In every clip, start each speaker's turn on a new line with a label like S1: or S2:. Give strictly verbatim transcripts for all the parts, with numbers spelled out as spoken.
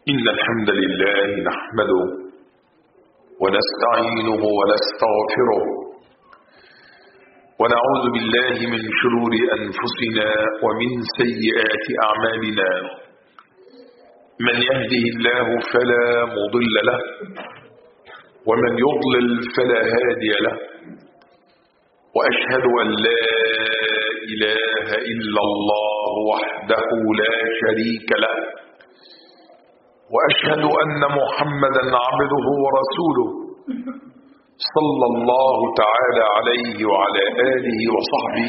S1: إن الحمد لله نحمده ونستعينه ونستغفره ونعوذ بالله من شرور أنفسنا ومن سيئات أعمالنا. من يهده الله فلا مضل له ومن يضلل فلا هادي له، وأشهد أن لا إله إلا الله وحده لا شريك له، وأشهد أن محمدا عبده ورسوله صلى الله تعالى عليه وعلى آله وصحبه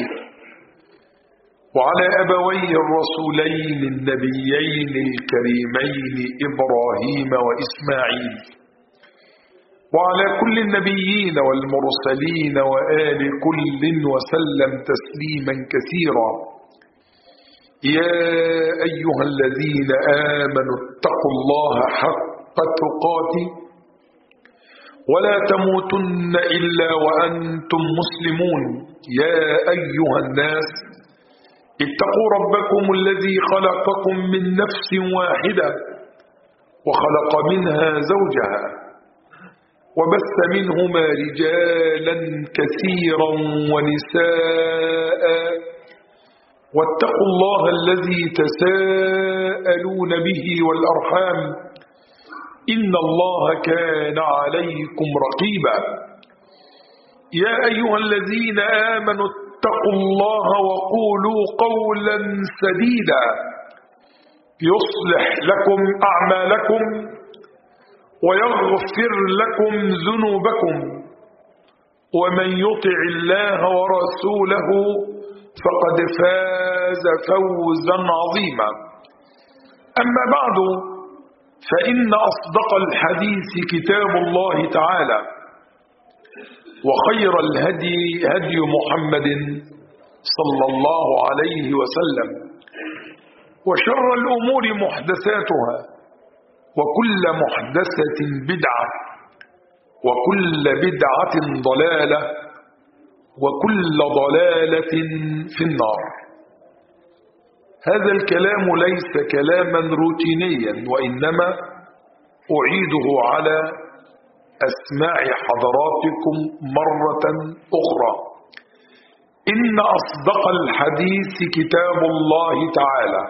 S1: وعلى أبويه الرسولين النبيين الكريمين إبراهيم وإسماعيل، وعلى كل النبيين والمرسلين وآل كل وسلم تسليما كثيرا. يا أيها الذين آمنوا اتقوا الله حق تقاته ولا تموتن إلا وأنتم مسلمون. يا أيها الناس اتقوا ربكم الذي خلقكم من نفس واحدة وخلق منها زوجها وبث منهما رجالا كثيرا ونساء، واتقوا الله الذي تساءلون به والأرحام إن الله كان عليكم رقيبا. يا أيها الذين آمنوا اتقوا الله وقولوا قولا سديدا يصلح لكم أعمالكم ويغفر لكم ذنوبكم، ومن يطع الله ورسوله فقد فاز فوزا عظيما. أما بعد، فإن أصدق الحديث كتاب الله تعالى، وخير الهدي هدي محمد صلى الله عليه وسلم، وشر الأمور محدثاتها، وكل محدثة بدعة، وكل بدعة ضلالة، وكل ضلالة في النار. هذا الكلام ليس كلاما روتينيا، وإنما أعيده على أسماع حضراتكم مرة أخرى. إن أصدق الحديث كتاب الله تعالى،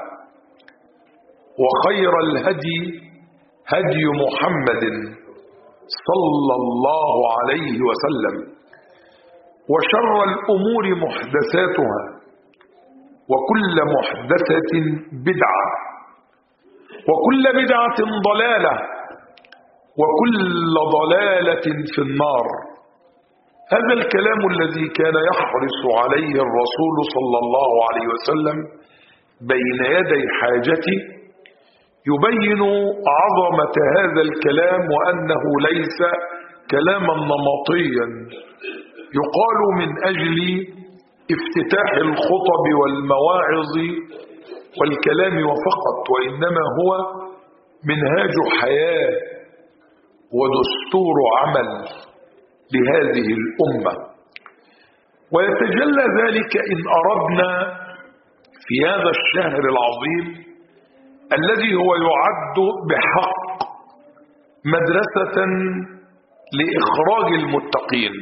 S1: وخير الهدي هدي محمد صلى الله عليه وسلم، وشر الأمور محدثاتها، وكل محدثة بدعة، وكل بدعة ضلالة، وكل ضلالة في النار. هذا الكلام الذي كان يحرص عليه الرسول صلى الله عليه وسلم بين يدي حاجته يبين عظمة هذا الكلام، وأنه ليس كلاما نمطيا يقال من أجل افتتاح الخطب والمواعظ والكلام وفقط، وإنما هو منهاج حياة ودستور عمل لهذه الأمة. ويتجلى ذلك إن أردنا في هذا الشهر العظيم الذي هو يعد بحق مدرسة لإخراج المتقين.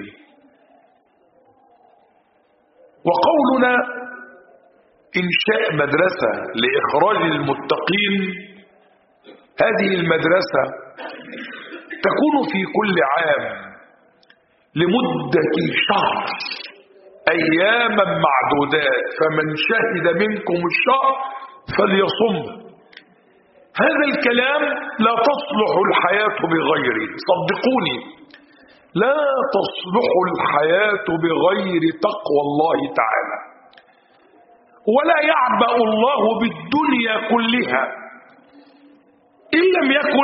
S1: وقولنا إنشاء مدرسة لإخراج المتقين، هذه المدرسة تكون في كل عام لمدة شهر، أياما معدودات، فمن شهد منكم الشهر فليصم. هذا الكلام لا تصلح الحياة بغيره، صدقوني، لا تصلح الحياة بغير تقوى الله تعالى. ولا يعبأ الله بالدنيا كلها إن لم يكن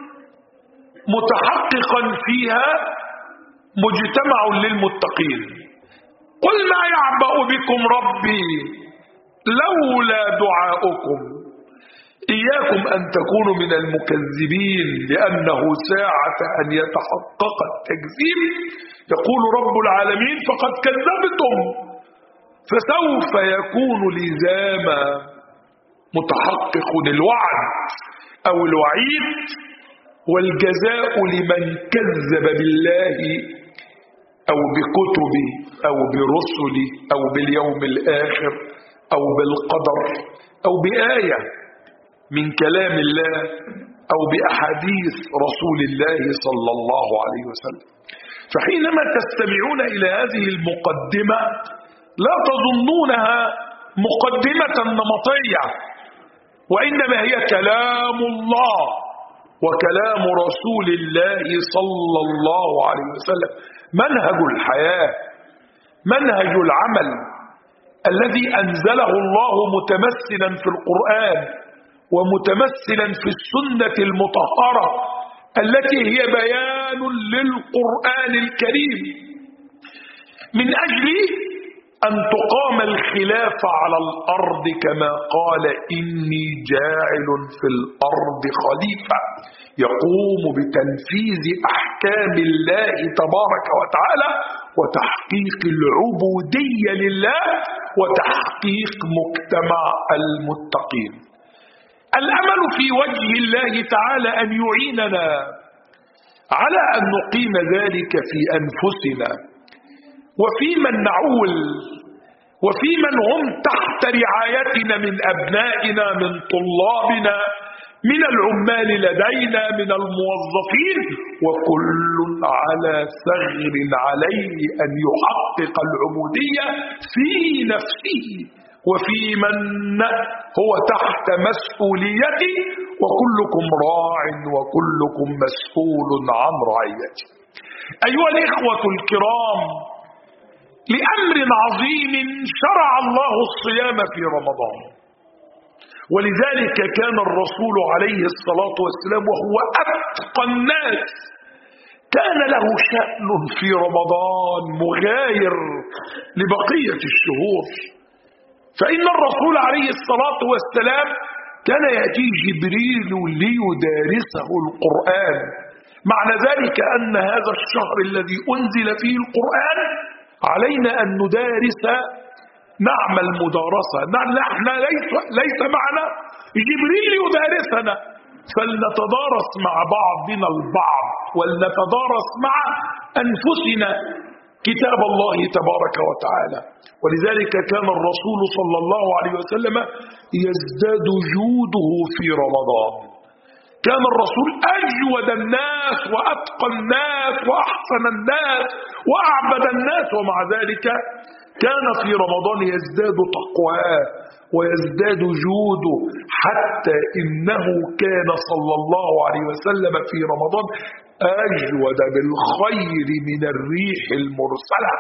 S1: متحققا فيها مجتمع للمتقين. قل ما يعبأ بكم ربي لولا دعاؤكم. إياكم أن تكونوا من المكذبين، لأنه ساعة أن يتحقق التكذيب يقول رب العالمين فقد كذبتم، فسوف يكون لزاما متحقق الوعد أو الوعيد، والجزاء لمن كذب بالله أو بكتبه أو برسله أو باليوم الآخر أو بالقدر أو بآية من كلام الله أو بأحاديث رسول الله صلى الله عليه وسلم. فحينما تستمعون إلى هذه المقدمة لا تظنونها مقدمة نمطية، وإنما هي كلام الله وكلام رسول الله صلى الله عليه وسلم، منهج الحياة، منهج العمل الذي أنزله الله متمثلا في القرآن ومتمثلا في السنة المطهرة التي هي بيان للقرآن الكريم، من أجل أن تقام الخلافة على الأرض كما قال إني جاعل في الأرض خليفة يقوم بتنفيذ أحكام الله تبارك وتعالى وتحقيق العبودية لله وتحقيق مجتمع المتقين. الأمل في وجه الله تعالى أن يعيننا على أن نقيم ذلك في أنفسنا وفي من نعول وفي من هم تحت رعايتنا من أبنائنا من طلابنا من العمال لدينا من الموظفين، وكل على ثغر عليه أن يحقق العبودية في نفسه وفي من هو تحت مسؤوليته، وكلكم راع وكلكم مسؤول عن رعيته. أيها الإخوة الكرام، لأمر عظيم شرع الله الصيام في رمضان، ولذلك كان الرسول عليه الصلاة والسلام وهو أتقى الناس كان له شأن في رمضان مغاير لبقية الشهور. فإن الرسول عليه الصلاة والسلام كان يأتي جبريل ليدارسه القرآن، معنى ذلك أن هذا الشهر الذي أنزل فيه القرآن علينا أن ندارس، نعمل مدارسة، نحن ليس, ليس معنا جبريل يدارسنا، فلنتدارس مع بعضنا البعض ولنتدارس مع أنفسنا كتاب الله تبارك وتعالى. ولذلك كان الرسول صلى الله عليه وسلم يزداد جوده في رمضان، كان الرسول أجود الناس وأتقى الناس وأحسن الناس وأعبد الناس، ومع ذلك كان في رمضان يزداد تقواه ويزداد جوده، حتى إنه كان صلى الله عليه وسلم في رمضان أجود بالخير من الريح المرسلة،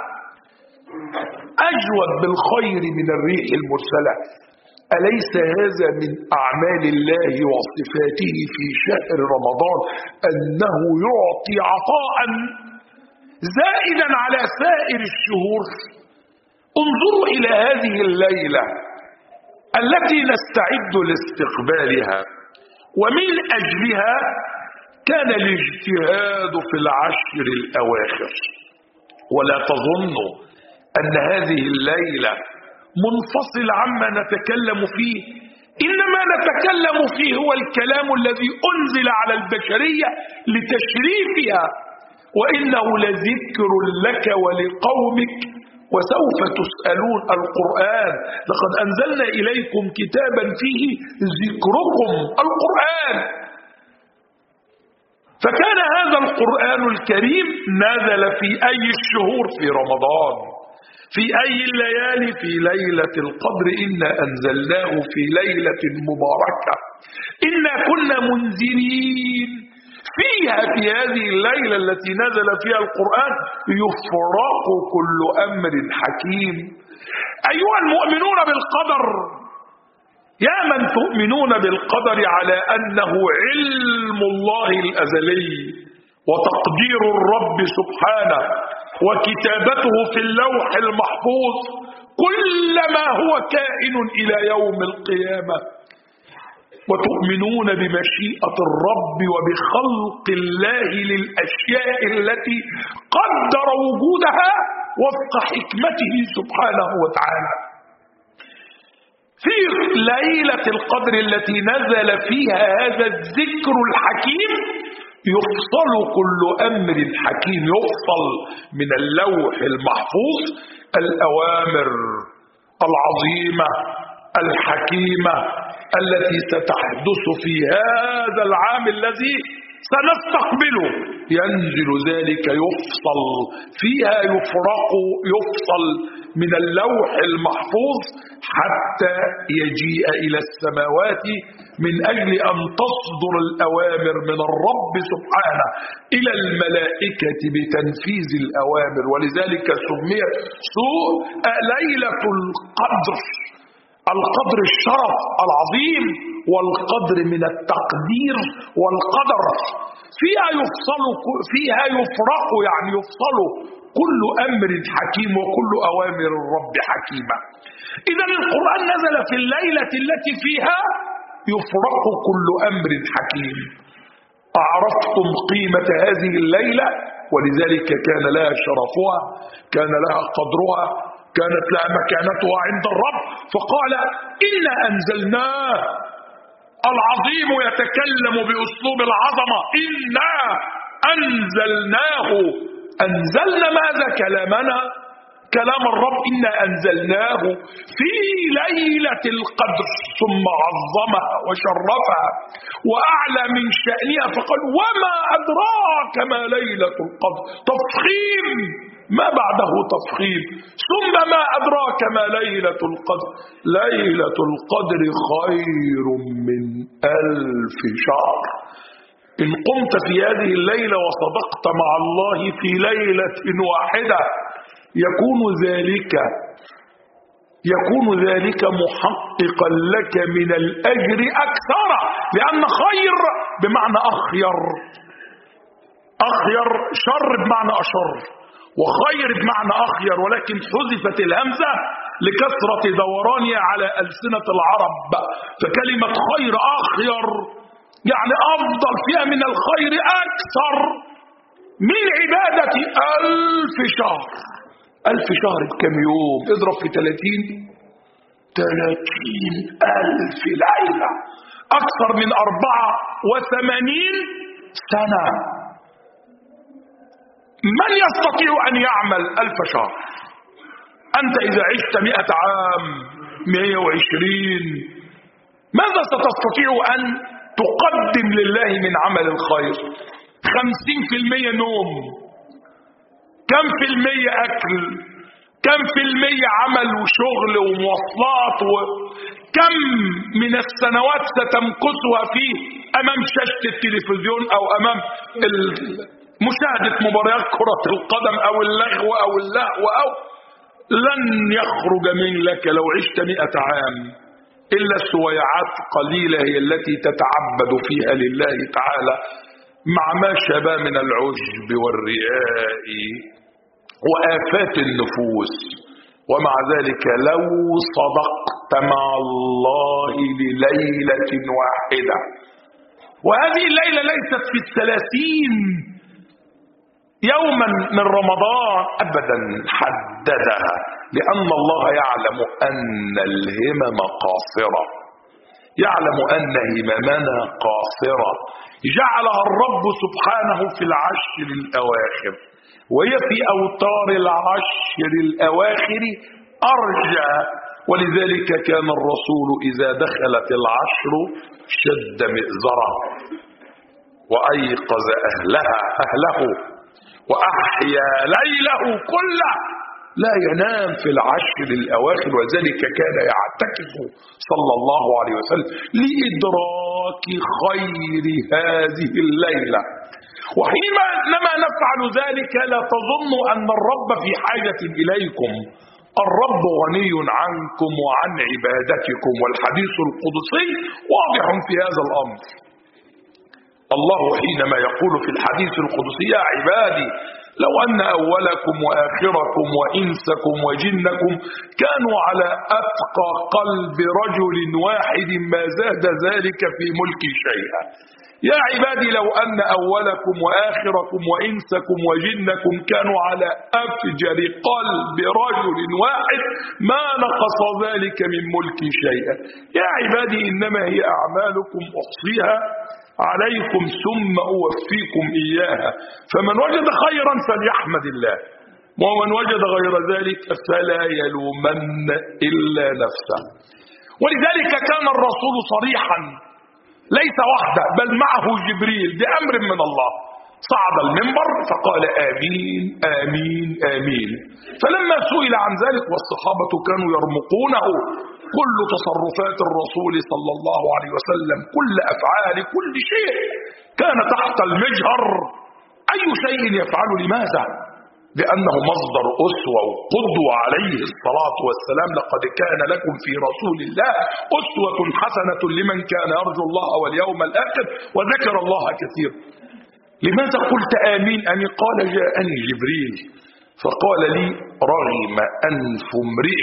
S1: أجود بالخير من الريح المرسلة. أليس هذا من أعمال الله وصفاته في شهر رمضان أنه يعطي عطاء زائدا على سائر الشهور؟ انظروا إلى هذه الليلة التي نستعد لاستقبالها، ومن أجلها كان الاجتهاد في العشر الأواخر. ولا تظنوا أن هذه الليلة منفصل عما نتكلم فيه، إنما نتكلم فيه هو الكلام الذي أنزل على البشرية لتشريفها، وإنه لذكر لك ولقومك وسوف تسألون. القرآن لقد أنزلنا إليكم كتابا فيه ذكركم، القرآن. فكان هذا القرآن الكريم نزل في أي الشهور؟ في رمضان. في أي الليالي؟ في ليلة القدر، إنا أنزلناه في ليلة مباركة إنا كنا منذرين فيها. في هذه الليلة التي نزل فيها القرآن يفرق كل أمر حكيم. أيها المؤمنون بالقدر، يا من تؤمنون بالقدر على أنه علم الله الأزلي وتقدير الرب سبحانه وكتابته في اللوح المحفوظ كل ما هو كائن إلى يوم القيامة، وتؤمنون بمشيئة الرب وبخلق الله للأشياء التي قدر وجودها وفق حكمته سبحانه وتعالى. في ليلة القدر التي نزل فيها هذا الذكر الحكيم يفصل كل أمر حكيم، يفصل من اللوح المحفوظ الأوامر العظيمة الحكيمة التي ستحدث في هذا العام الذي سنستقبله. ينزل ذلك يفصل فيها، يفرق يفصل من اللوح المحفوظ حتى يجيء إلى السماوات من أجل أن تصدر الأوامر من الرب سبحانه إلى الملائكة بتنفيذ الأوامر. ولذلك سميت سوء ليلة القدر، القدر الشرف العظيم والقدر من التقدير والقدر. فيها يفصل فيها يفرق يعني يفصل كل أمر حكيم وكل أوامر الرب حكيمة. إذا القرآن نزل في الليلة التي فيها يفرق كل أمر حكيم. أعرفتم قيمة هذه الليلة، ولذلك كان لها شرفها، كان لها قدرها، كانت لها مكانتها عند الرب. فقال إنا أنزلناه، العظيم يتكلم بأسلوب العظمة، إنا أنزلناه. أنزلنا ماذا؟ كلامنا، كلام الرب. إنا أنزلناه في ليلة القدر، ثم عظمها وشرفها وأعلى من شأنها فقال وما أدراك ما ليلة القدر، تفخيم ما بعده تفخيم. ثم ما أدراك ما ليلة القدر، ليلة القدر خير من ألف شهر. إن قمت في هذه الليلة وصدقت مع الله في ليلة واحدة يكون ذلك يكون ذلك محققا لك من الأجر أكثر، لأن خير بمعنى أخير، أخير شر بمعنى أشر، وخير بمعنى أخير، ولكن حذفت الهمزة لكثرة دورانها على ألسنة العرب، فكلمة خير أخير يعني أفضل فيها من الخير أكثر من عبادة ألف شهر. ألف شهر بكم يوم؟ اضرب في ثلاثين، ثلاثين ألف ليلة، أكثر من أربعة وثمانين سنة. من يستطيع أن يعمل ألف شهر؟ أنت إذا عشت مئة عام، مئة وعشرين، ماذا ستستطيع أن تقدم لله من عمل الخير؟ خمسين في المية نوم، كم في المية أكل، كم في المية عمل وشغل ومواصلات، وكم من السنوات ستمكثها فيه أمام شاشة التلفزيون أو أمام مشاهدة مباريات كرة القدم أو اللغو أو اللهو، أو لن يخرج من لك لو عشت مئة عام إلا سويعات قليلة هي التي تتعبد فيها لله تعالى مع ما شابه من العجب والرياء وآفات النفوس. ومع ذلك لو صدقت مع الله لليلة واحدة، وهذه الليلة ليست في الثلاثين يوما من رمضان أبدا، حددها لأن الله يعلم أن الهمم قاصرة، يعلم أن هممنا قاصرة، جعلها الرب سبحانه في العشر الأواخر، وهي في أوتار العشر الأواخر أرجى. ولذلك كان الرسول إذا دخلت العشر شد مئزره وأيقظ أهلها أهله وأحيا ليله كله، لا ينام في العشر الأواخر. وذلك كان يعتكف صلى الله عليه وسلم لإدراك خير هذه الليلة. وحينما نفعل ذلك لا تظنوا أن الرب في حاجة إليكم، الرب غني عنكم وعن عبادتكم، والحديث القدسي واضح في هذا الأمر. الله حينما يقول في الحديث القدسي يا عبادي لو أن أولكم وآخركم وإنسكم وجنكم كانوا على أتقى قلب رجل واحد ما زاد ذلك في ملكي شيئا، يا عبادي لو أن أولكم وآخركم وإنسكم وجنكم كانوا على أفجر قلب رجل واحد ما نقص ذلك من ملكي شيئا. يا عبادي إنما هي أعمالكم أحصيها عليكم ثم أوفيكم إياها، فمن وجد خيرا فليحمد الله، ومن وجد غير ذلك فلا يلومن إلا نفسه. ولذلك كان الرسول صريحا ليس وحده بل معه جبريل بأمر من الله، صعد المنبر فقال آمين آمين آمين. فلما سئل عن ذلك والصحابة كانوا يرمقونه كل تصرفات الرسول صلى الله عليه وسلم، كل أفعال كل شيء كان تحت المجهر، أي شيء يفعل لماذا؟ لأنه مصدر أسوة وقدوة عليه الصلاة والسلام. لقد كان لكم في رسول الله أسوة حسنة لمن كان يرجو الله واليوم الآخر وذكر الله كثيرا. لماذا قلت آمين آمين؟ قال جاءني جبريل فقال لي رغم أنف امرئ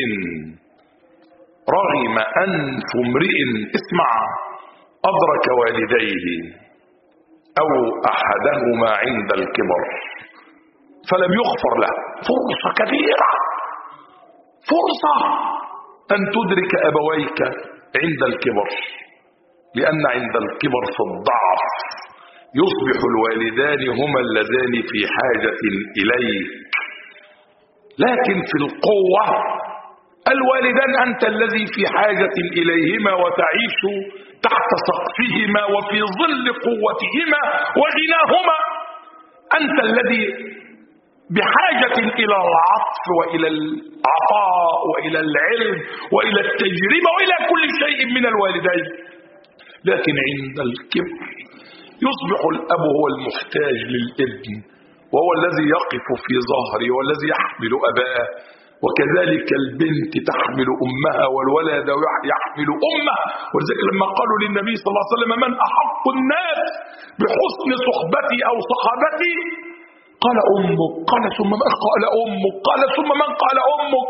S1: رغم أنف امرئ اسمع أدرك والديه أو أحدهما عند الكبر فلم يغفر له. فرصة كبيرة، فرصة أن تدرك أبويك عند الكبر، لأن عند الكبر في الضعف يصبح الوالدان هما اللذان في حاجة إليك، لكن في القوة الوالدان أنت الذي في حاجة إليهما وتعيش تحت سقفهما وفي ظل قوتهما وغناهما. أنت الذي بحاجة إلى العطف وإلى العطاء وإلى العلم وإلى التجربة وإلى كل شيء من الوالدين. لكن عند الكبر يصبح الأب هو المحتاج للابن، وهو الذي يقف في ظهره والذي يحمل أباه، وكذلك البنت تحمل أمها والولد يحمل أمه. ولذلك لما قالوا للنبي صلى الله عليه وسلم من أحق الناس بحسن صحبتي أو صحابتي قال أمك، قال ثم من قال أمك، قال ثم من قال أمك،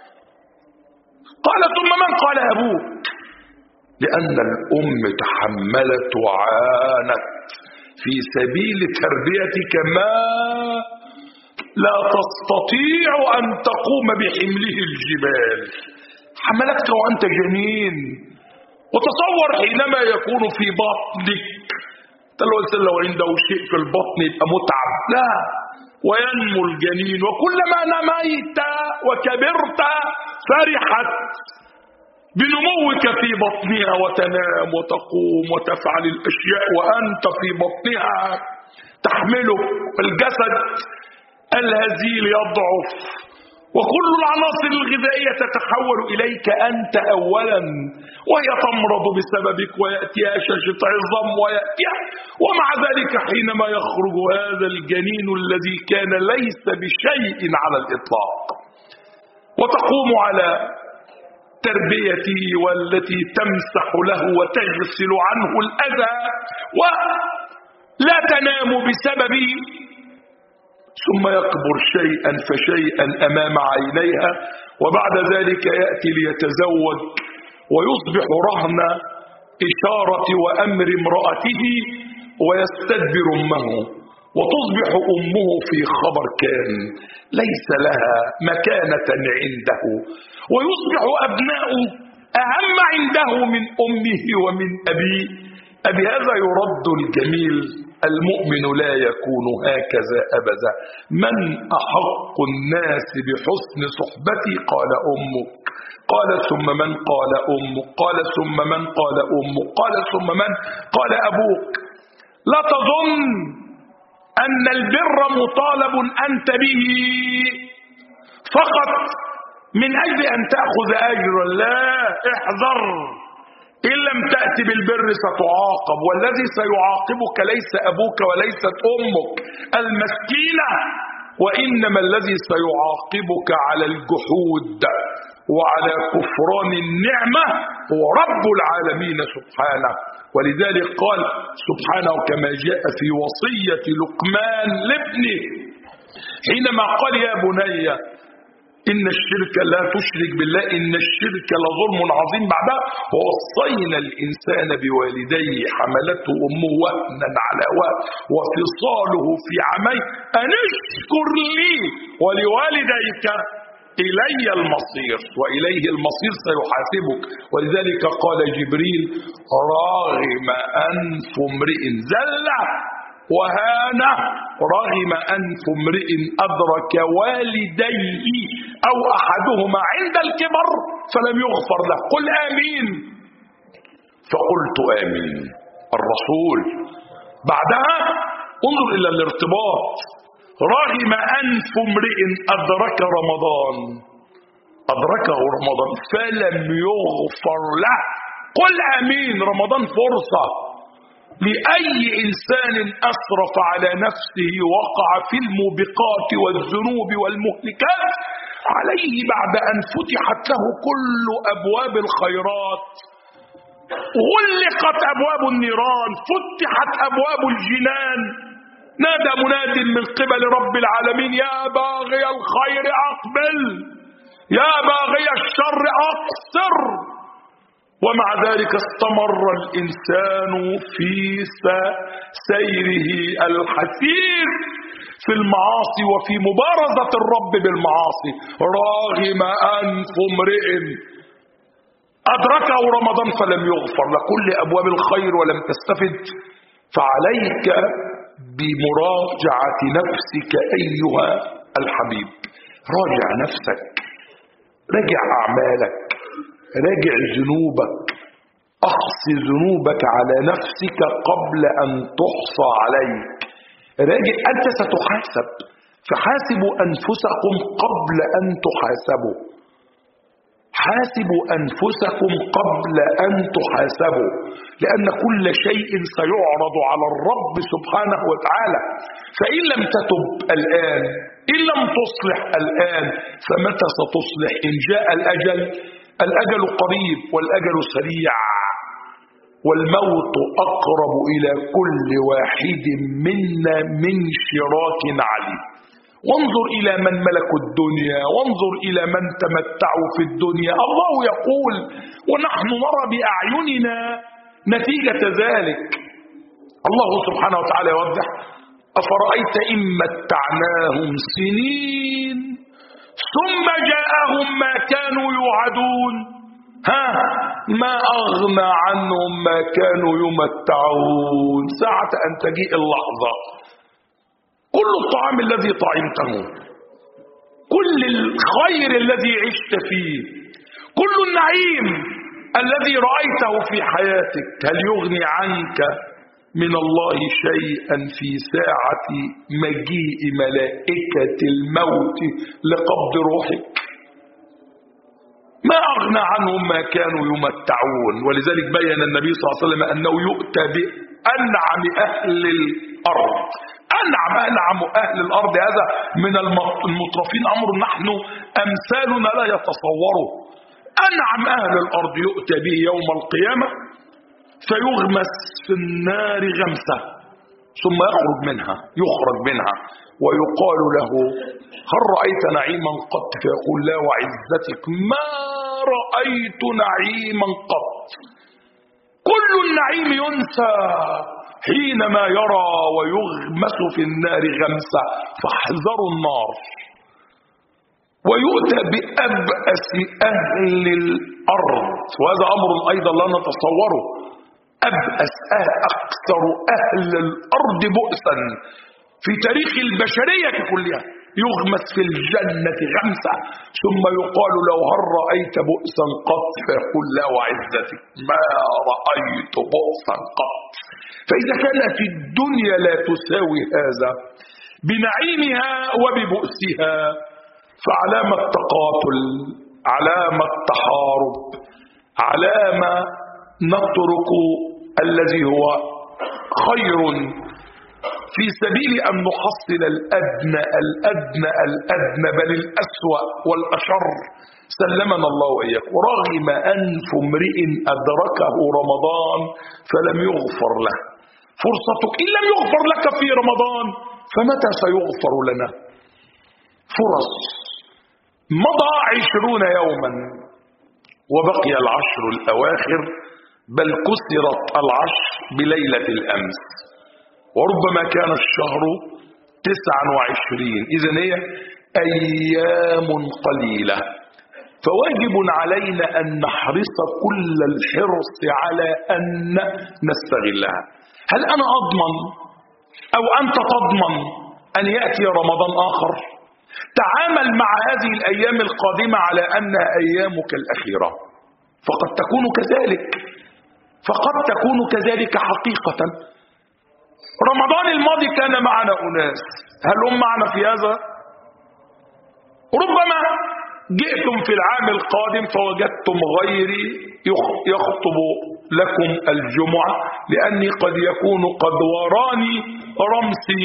S1: قال ثم من قال أبوك، لأن الأم تحملت وعانت في سبيل تربيتك ما لا تستطيع أن تقوم بحمله الجبال، حملتك وأنت جنين. وتصور حينما يكون في بطنك، لو قلت لو عنده شيء في البطن يبقى متعب، لا، وينمو الجنين وكلما نميت وكبرت فرحت بنموك في بطنها وتنام وتقوم وتفعل الأشياء وأنت في بطنها تحملك، والجسد الهزيل يضعف وكل العناصر الغذائية تتحول إليك أنت أولا، وهي تمرض بسببك ويأتيها شاشة عظام ويأتيها. ومع ذلك حينما يخرج هذا الجنين الذي كان ليس بشيء على الإطلاق وتقوم على تربيته والتي تمسح له وتغسل عنه الأذى ولا تنام بسببه، ثم يكبر شيئا فشيئا أمام عينيها، وبعد ذلك يأتي ليتزوج ويصبح رهن إشارة وأمر امرأته ويستدبر أمه، وتصبح أمه في خبر كان ليس لها مكانة عنده، ويصبح أبناؤه أهم عنده من أمه ومن أبيه. أبهذا يرد الجميل. المؤمن لا يكون هكذا أبدا. من أحق الناس بحسن صحبتي قال أمك، قال ثم من قال أمك، قال ثم من قال أمك، قال ثم من قال أبوك. لا تظن أن البر مطالب أنت به فقط من أجل أن تأخذ أجرا، لا، احذر، إن لم تأتي بالبر ستعاقب، والذي سيعاقبك ليس أبوك وليست أمك المسكينة، وإنما الذي سيعاقبك على الجحود وعلى كفران النعمة هو رب العالمين سبحانه. ولذلك قال سبحانه كما جاء في وصية لقمان لابنه حينما قال يا بني إن الشرك لا تشرك بالله إن الشرك لظلم عظيم. بعدها ووصينا الإنسان بوالديه حملته أمه وهنا على وهن وفصاله في عامين أن اشكر لي ولوالديك إلي المصير وإليه المصير سيحاسبك. ولذلك قال جبريل راغم أنف امرئ زلة وهانه رغم أنف امرئ أدرك والديه أو أحدهما عند الكبر فلم يغفر له. قل آمين. فقلت آمين. الرسول بعدها انظر إلى الارتباط. رغم أنف امرئ أدرك رمضان أدركه رمضان فلم يغفر له. قل آمين. رمضان فرصة لأي إنسان أسرف على نفسه وقع في الموبقات والذنوب والمهلكات عليه بعد أن فتحت له كل أبواب الخيرات غلقت أبواب النيران فتحت أبواب الجنان نادى مناد من قبل رب العالمين يا باغي الخير أقبل يا باغي الشر أقصر. ومع ذلك استمر الإنسان في سيره الحسير في المعاصي وفي مبارزة الرب بالمعاصي. راغم أنف امرئ أدركه رمضان فلم يغفر لكل أبواب الخير ولم تستفد. فعليك بمراجعة نفسك أيها الحبيب. راجع نفسك راجع أعمالك راجع ذنوبك أحصي ذنوبك على نفسك قبل أن تحصى عليك. راجع أنت ستحاسب فحاسبوا أنفسكم قبل أن تحاسبوا. حاسبوا أنفسكم قبل أن تحاسبوا لأن كل شيء سيعرض على الرب سبحانه وتعالى. فإن لم تتب الآن إن لم تصلح الآن فمتى ستصلح؟ إن جاء الأجل الأجل قريب والأجل سريع والموت أقرب إلى كل واحد منا من شراك عليه. وانظر إلى من ملكوا الدنيا وانظر إلى من تمتعوا في الدنيا. الله يقول ونحن نرى بأعيننا نتيجة ذلك. الله سبحانه وتعالى يوضح أفرأيت إن متعناهم سنين ثم جاءهم ما كانوا يوعدون ها ما أغنى عنهم ما كانوا يمتعون. ساعة أن تجيء اللحظة كل الطعام الذي طعمته كل الخير الذي عشت فيه كل النعيم الذي رأيته في حياتك هل يغني عنك من الله شيئا في ساعة مجيء ملائكة الموت لقبض روحك؟ ما أغنى عنهم ما كانوا يمتعون. ولذلك بين النبي صلى الله عليه وسلم أنه يؤتى بأنعم أهل الأرض. أنعم أنعم أهل الأرض هذا من المترفين أمر نحن أمثالنا لا يتصوره. أنعم أهل الأرض يؤتى به يوم القيامة فيغمس في النار غمسة ثم يخرج منها يخرج منها ويقال له هل رأيت نعيما قط؟ فيقول لا وعزتك ما رأيت نعيما قط. كل النعيم ينسى حينما يرى ويغمس في النار غمسة فاحذروا النار. ويؤتى بأبأس أهل الأرض وهذا أمر أيضا لا نتصوره. أبأس أهل أكثر أهل الأرض بؤسا في تاريخ البشرية كلها يغمس في الجنة غمسة ثم يقال له هل رأيت بؤسا قط؟ فيقول لا وعزتك ما رأيت بؤسا قط. فإذا كانت الدنيا لا تساوي هذا بنعيمها وببؤسها فعلامة تقاتل علامة تحارب علامة نترك الذي هو خير في سبيل أن نحصل الأدنى الأدنى الأدنى بل الأسوأ والأشر. سلمنا الله وإياكم. رغم أنف امرئ أدركه رمضان فلم يغفر له. فرصتك إن لم يغفر لك في رمضان فمتى سيغفر لنا؟ فرص مضى عشرون يوما وبقي العشر الأواخر، بل كسرت العشر بليلة الأمس، وربما كان الشهر تسعا وعشرين. إذن هي أيام قليلة، فواجب علينا أن نحرص كل الحرص على أن نستغلها. هل أنا أضمن أو أنت تضمن أن يأتي رمضان آخر؟ تعامل مع هذه الأيام القادمة على أنها أيامك الأخيرة، فقد تكون كذلك، فقد تكون كذلك حقيقة. رمضان الماضي كان معنا أناس، هل هم معنا في هذا؟ ربما جئتم في العام القادم فوجدتم غيري يخطب لكم الجمعة، لأني قد يكون قد وراني رمسي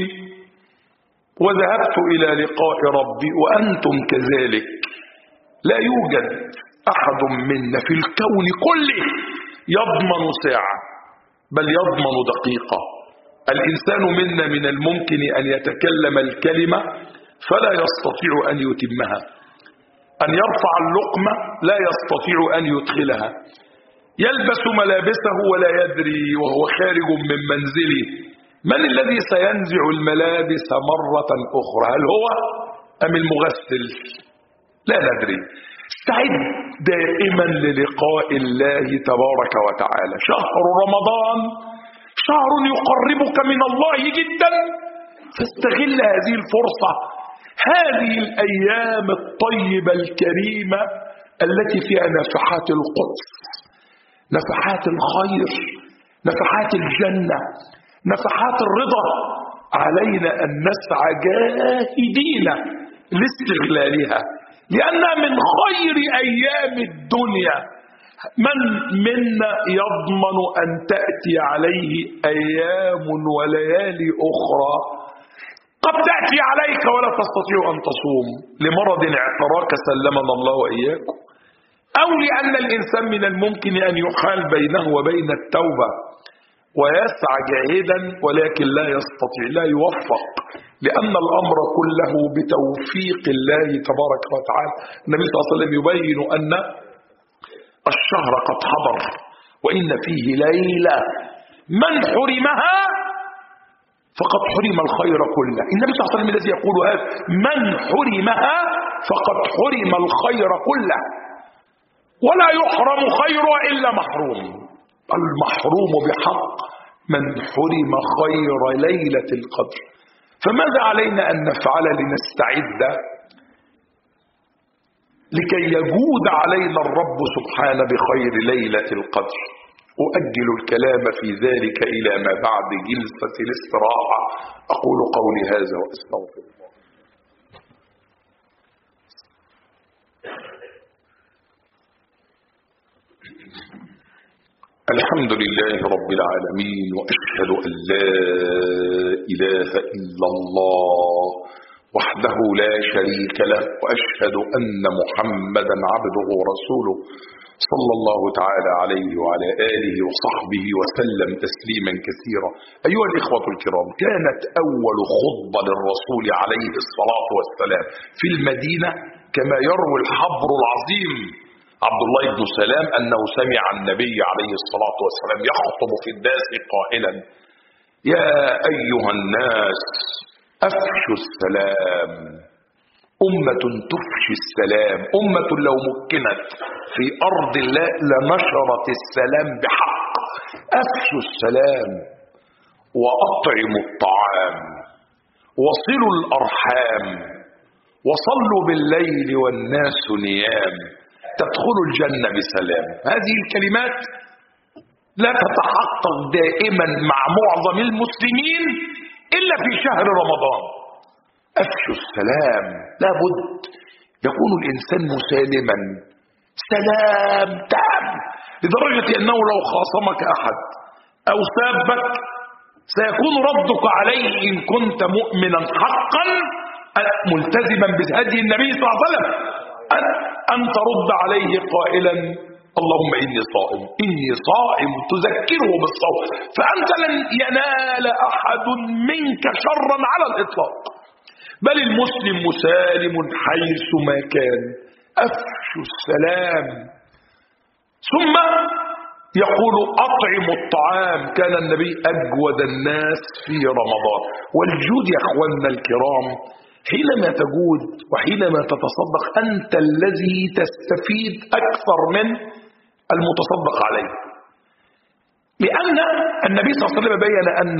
S1: وذهبت إلى لقاء ربي وأنتم كذلك. لا يوجد أحد منا في الكون كله يضمن ساعة، بل يضمن دقيقة. الإنسان منا من الممكن أن يتكلم الكلمة فلا يستطيع أن يتمها، أن يرفع اللقمة لا يستطيع أن يدخلها، يلبس ملابسه ولا يدري وهو خارج من منزله من الذي سينزع الملابس مرة أخرى، هل هو أم المغسل؟ لا ندري. استعد دائما للقاء الله تبارك وتعالى. شهر رمضان شهر يقربك من الله جدا، فاستغل هذه الفرصة، هذه الأيام الطيبة الكريمة التي فيها نفحات القدس، نفحات الخير، نفحات الجنة، نفحات الرضا. علينا أن نسعى جاهدين لاستغلالها، لأنها من خير أيام الدنيا. من منا يضمن أن تأتي عليه أيام وليالي أخرى قد تأتي عليك ولا تستطيع أن تصوم لمرض اعتراك سلمنا الله وإياكم، أو لأن الإنسان من الممكن أن يحال بينه وبين التوبة ويسعى جاهدا ولكن لا يستطيع، لا يوفق، لأن الأمر كله بتوفيق الله تبارك وتعالى. النبي صلى الله عليه وسلم يبين أن الشهر قد حضر وإن فيه ليلة من حرمها فقد حرم الخير كله. النبي صلى الله عليه وسلم الذي يقول هذا، من حرمها فقد حرم الخير كله، ولا يحرم خيرها إلا محروم. المحروم بحق من حرم خير ليلة القدر. فماذا علينا أن نفعل لنستعد لكي يجود علينا الرب سبحانه بخير ليلة القدر؟ أؤجل الكلام في ذلك إلى ما بعد جلسة الاستراحة. أقول قولي هذا وأستغفر الله. الحمد لله رب العالمين، وأشهد أن لا إله إلا الله وحده لا شريك له، وأشهد أن محمدا عبده ورسوله صلى الله تعالى عليه وعلى آله وصحبه وسلم تسليما كثيرا. أيها الإخوة الكرام، كانت أول خطبة للرسول عليه الصلاة والسلام في المدينة كما يروي الحبر العظيم عبد الله بن سلام أنه سمع النبي عليه الصلاة والسلام يخطب في الناس قائلا: يا أيها الناس أفشوا السلام. أمة تفشي السلام، أمة لو مكنت في أرض الله لنشرت السلام بحق. أفشوا السلام وأطعموا الطعام وصلوا الأرحام وصلوا بالليل والناس نيام تدخلوا الجنة بسلام. هذه الكلمات لا تتحقق دائما مع معظم المسلمين إلا في شهر رمضان. أفشوا السلام، لابد يكون الإنسان مسالما سلام تام، لدرجة أنه لو خاصمك أحد أو سابك سيكون ردك عليه إن كنت مؤمنا حقا ملتزما بهدي النبي صلى الله عليه وسلم أن ترد عليه قائلا: اللهم إني صائم، إني صائم، تذكره بالصوم، فأنت لن ينال أحد منك شرا على الإطلاق. بل المسلم مسالم حيثما كان. أفشوا السلام. ثم يقول أطعموا الطعام. كان النبي أجود الناس في رمضان. والجود يا أخواننا الكرام حينما تجود وحينما تتصدق أنت الذي تستفيد أكثر من المتصدق عليه، لأن النبي صلى الله عليه وسلم بين أن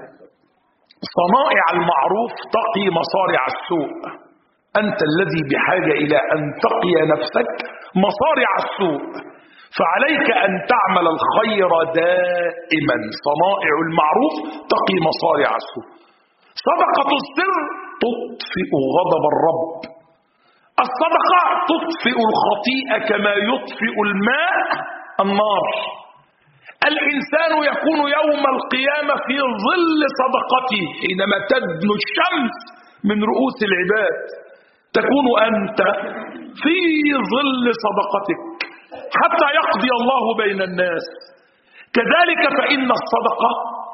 S1: صنائع المعروف تقي مصارع السوء. أنت الذي بحاجة إلى أن تقي نفسك مصارع السوء، فعليك أن تعمل الخير دائما. صنائع المعروف تقي مصارع السوء. صدقة السر تطفئ غضب الرب. الصدقة تطفئ الخطيئة كما يطفئ الماء النار. الإنسان يكون يوم القيامة في ظل صدقته. حينما تدنو الشمس من رؤوس العباد تكون أنت في ظل صدقتك حتى يقضي الله بين الناس. كذلك فإن الصدقة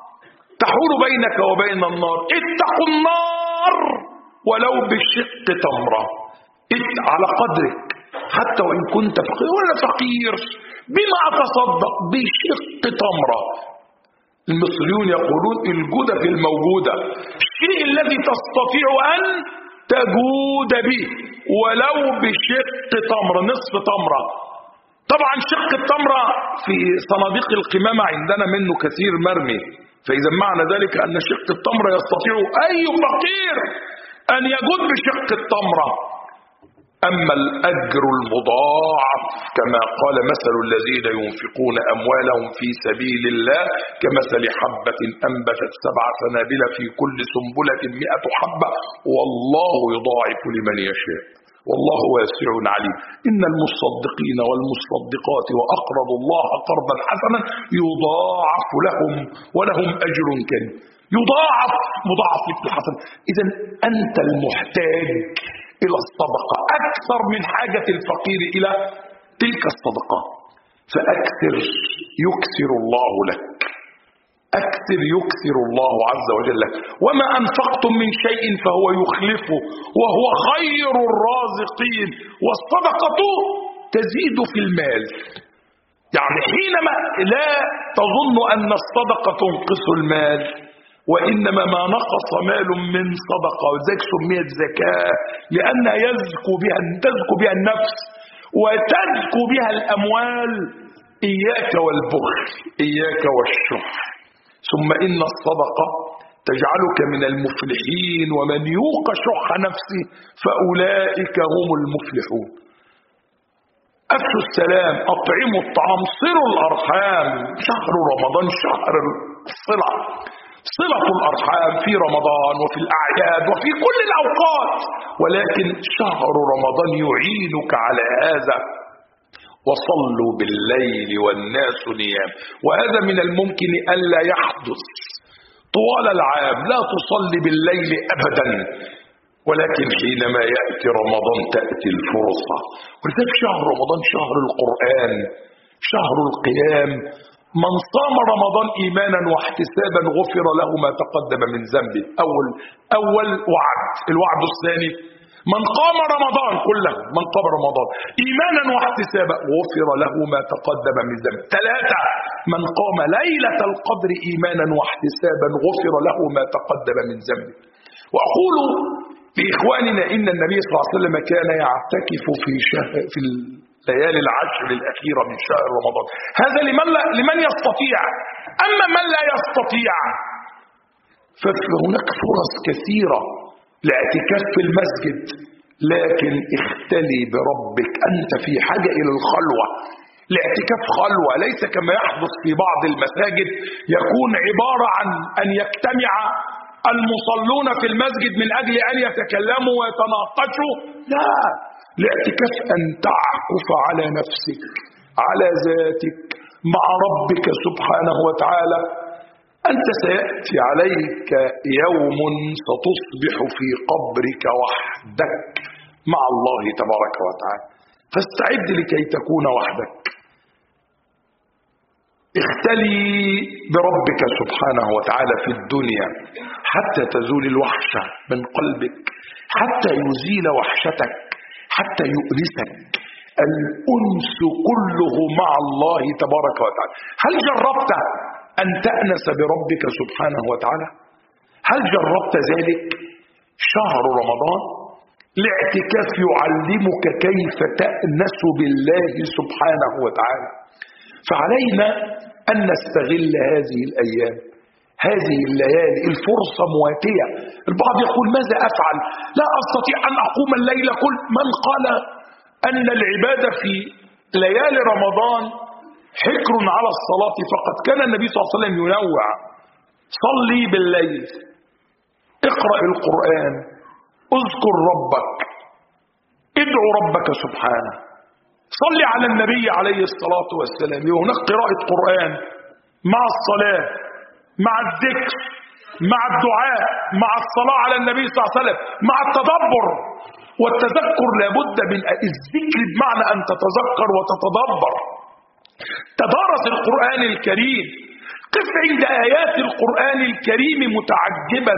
S1: تحول بينك وبين النار. اتقوا النار ولو بشق تمرة. على قدرك حتى وإن كنت فقير ولا فقير. بما أتصدق؟ بشق تمرة. المصريون يقولون الجودة في الموجودة. الشيء الذي تستطيع أن تجود به ولو بشق تمرة، نصف تمرة. طبعا شق التمرة في صناديق القمامة عندنا منه كثير مرمي، فإذا معنى ذلك أن شق التمرة يستطيع أي فقير أن يجود بشق التمرة. أما الأجر المضاعف كما قال مثل الذين ينفقون أموالهم في سبيل الله كمثل حبة أنبتت سبع سنابل في كل سنبلة مئة حبة والله يضاعف لمن يشاء والله واسع عليم. إن المصدقين والمصدقات وأقرضوا الله قرضا حسنا يضاعف لهم ولهم أجر كريم. يضاعف مضاعف الحسن. إذا أنت المحتاج إلى الصدقة أكثر من حاجة الفقير إلى تلك الصدقة، فأكثر يكثر الله لك. أكثر يكثر الله عز وجل لك. وما أنفقتم من شيء فهو يخلفه وهو خير الرازقين. والصدقة تزيد في المال. يعني حينما لا تظن أن الصدقة تنقص المال، وإنما ما نقص مال من صدقة، وذلك سميت زكاة لأنها يزكو بها تزكو بها النفس وتزكو بها الأموال. إياك والبخل، إياك والشح. ثم إن الصدقة تجعلك من المفلحين، ومن يوق شح نفسه فأولئك هم المفلحون. أفشوا السلام، أطعموا الطعام، صلوا الأرحام. شهر رمضان شهر الصلة، صلة الأرحام في رمضان وفي الأعياد وفي كل الأوقات، ولكن شهر رمضان يعينك على هذا. وصلوا بالليل والناس نيام. وهذا من الممكن ألا يحدث طوال العام. لا تصلي بالليل أبدا، ولكن حينما يأتي رمضان تأتي الفرصة. ولذلك شهر رمضان شهر القرآن، شهر القيام. من صام رمضان إيمانا واحتسابا غفر له ما تقدم من ذنبه. أول أول وعد. الوعد الثاني من قام رمضان كله، من قام رمضان إيمانا واحتسابا غفر له ما تقدم من ذنبه. ثلاثة من قام ليلة القدر إيمانا واحتسابا غفر له ما تقدم من ذنبه. وأقول لإخواننا إن النبي صلى الله عليه وسلم كان يعتكف في شهر في الليالي العشر الأخيرة من شهر رمضان. هذا لمن, لا لمن يستطيع. أما من لا يستطيع فهناك فرص كثيرة لاعتكاف في المسجد، لكن اختلي بربك. أنت في حاجة إلى الخلوة. الاعتكاف خلوة، ليس كما يحدث في بعض المساجد يكون عبارة عن أن يجتمع المصلون في المسجد من أجل أن يتكلموا ويتناقشوا. لا، الاعتكاف أن تعكف على نفسك، على ذاتك، مع ربك سبحانه وتعالى. أنت سيأتي عليك يوم ستصبح في قبرك وحدك مع الله تبارك وتعالى، فاستعد لكي تكون وحدك. اختلي بربك سبحانه وتعالى في الدنيا حتى تزول الوحشة من قلبك، حتى يزيل وحشتك، حتى يؤنسك. الأنس كله مع الله تبارك وتعالى. هل جربت أن تأنس بربك سبحانه وتعالى؟ هل جربت ذلك؟ شهر رمضان الاعتكاف يعلمك كيف تأنس بالله سبحانه وتعالى. فعلينا أن نستغل هذه الأيام، هذه الليالي، الفرصة مواتية. البعض يقول ماذا أفعل؟ لا أستطيع أن أقوم الليل كل. من قال أن العبادة في ليالي رمضان حكر على الصلاة فقط؟ كان النبي صلى الله عليه وسلم ينوع: صلي بالليل، اقرأ القرآن، اذكر ربك، ادعو ربك سبحانه، صلي على النبي عليه الصلاة والسلام. هناك قراءة قرآن مع الصلاة، مع الذكر، مع الدعاء، مع الصلاة على النبي صلى الله عليه وسلم، مع التدبر والتذكر. لابد من الذكر بمعنى أن تتذكر وتتدبر. تدارس القرآن الكريم، قف عند آيات القرآن الكريم متعجبا،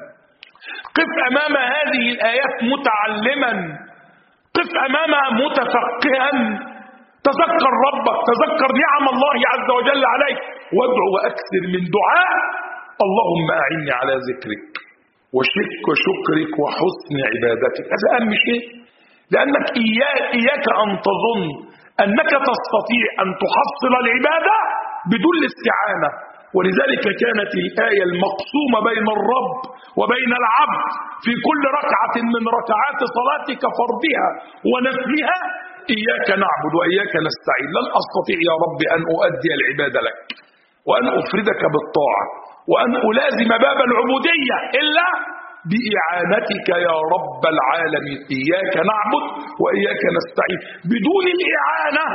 S1: قف أمام هذه الآيات متعلما، قف أمامها متفقها. تذكر ربك، تذكر نعم الله عز وجل عليك، وادعو وأكثر من دعاء: اللهم أعني على ذكرك وشك وشكرك وحسن عبادتك. هذا أهم شيء، لأنك إياك, إياك أن تظن أنك تستطيع أن تحصل العبادة بدون الاستعانة. ولذلك كانت الآية المقسومة بين الرب وبين العبد في كل ركعة من ركعات صلاتك فرضها ونفلها: إياك نعبد وإياك نستعين. لن أستطيع يا رب أن أؤدي العبادة لك وأن أفردك بالطاعة وأن ألازم باب العبودية إلا بإعانتك يا رب العالمين. إياك نعبد وإياك نستعين. بدون الإعانة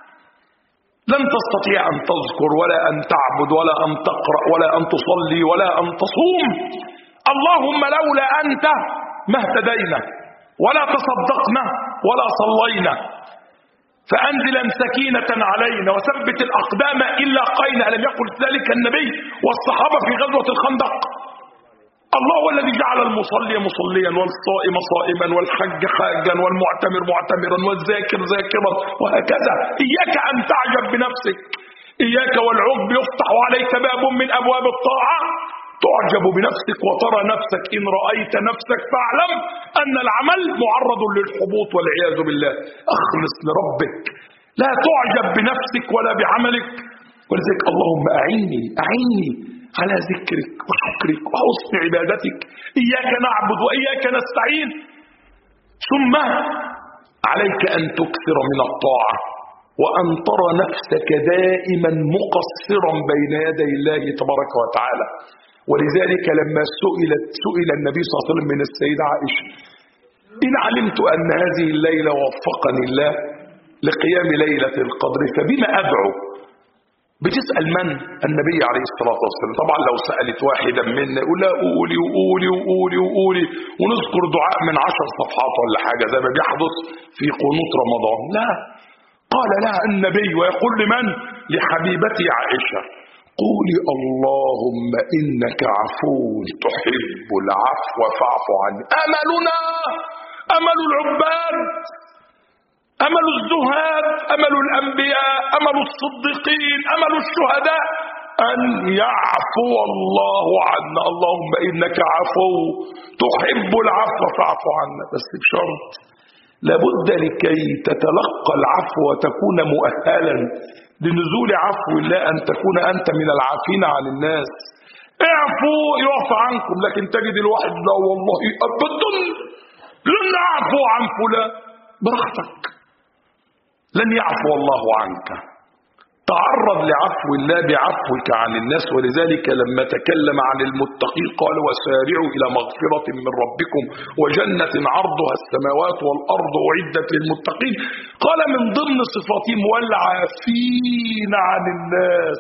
S1: لن تستطيع أن تذكر ولا أن تعبد ولا أن تقرأ ولا أن تصلي ولا أن تصوم. اللهم لولا أنت ما اهتدينا ولا تصدقنا ولا صلينا. فأنزلا سكينة علينا وثبت الأقدام إلا قينا. ألم يقل ذلك النبي والصحابة في غزوة الخندق؟ الله هو الذي جعل المصلي مصليا والصائم صائما والحج حاجا والمعتمر معتمرا والذاكر ذاكرا وهكذا. إياك أن تعجب بنفسك، إياك والعجب. يفتح عليك باب من أبواب الطاعة تعجب بنفسك وترى نفسك. إن رأيت نفسك فاعلم أن العمل معرض للحبوط والعياذ بالله. أخلص لربك، لا تعجب بنفسك ولا بعملك. ولذلك اللهم أعني أعني على ذكرك وشكرك وحسن عبادتك. إياك نعبد وإياك نستعين. ثم عليك أن تكثر من الطاعة وأن ترى نفسك دائما مقصرا بين يدي الله تبارك وتعالى. ولذلك لما سئلت سئل النبي صلى الله عليه وسلم من السيدة عائشة: إن علمت أن هذه الليلة وفقني الله لقيام ليلة القدر فبما أدعو؟ بتسأل من؟ النبي عليه الصلاة والسلام. طبعا لو سألت واحدا منا يقول لا قولي وقولي وقولي وقولي ونذكر دعاء من عشر صفحات ولا حاجة زي ما بيحدث في قنوت رمضان. لا، قال لها النبي ويقول لمن؟ لحبيبتي عائشة: قولي اللهم إنك عفو تحب العفو فاعف عني. أملنا أمل العباد، أمل الزهاد، أمل الأنبياء، أمل الصديقين، أمل الشهداء أن يعفو الله عنا. اللهم إنك عفو تحب العفو فاعف عنا. بس بشرط، لابد لكي تتلقى العفو وتكون مؤهلا لنزول عفو الله أن تكون أنت من العافين عن الناس. اعفوا يعفى عنكم، لكن تجد الواحد لا والله أبدا لن أعفو عن فلان. براحتك، لن يعفو الله عنك. تعرض لعفو الله بعفوك عن الناس. ولذلك لما تكلم عن المتقين قال: وسارعوا إلى مغفرة من ربكم وجنة عرضها السماوات والأرض أعدت للمتقين. قال من ضمن صفاتهم: والعافين عن الناس.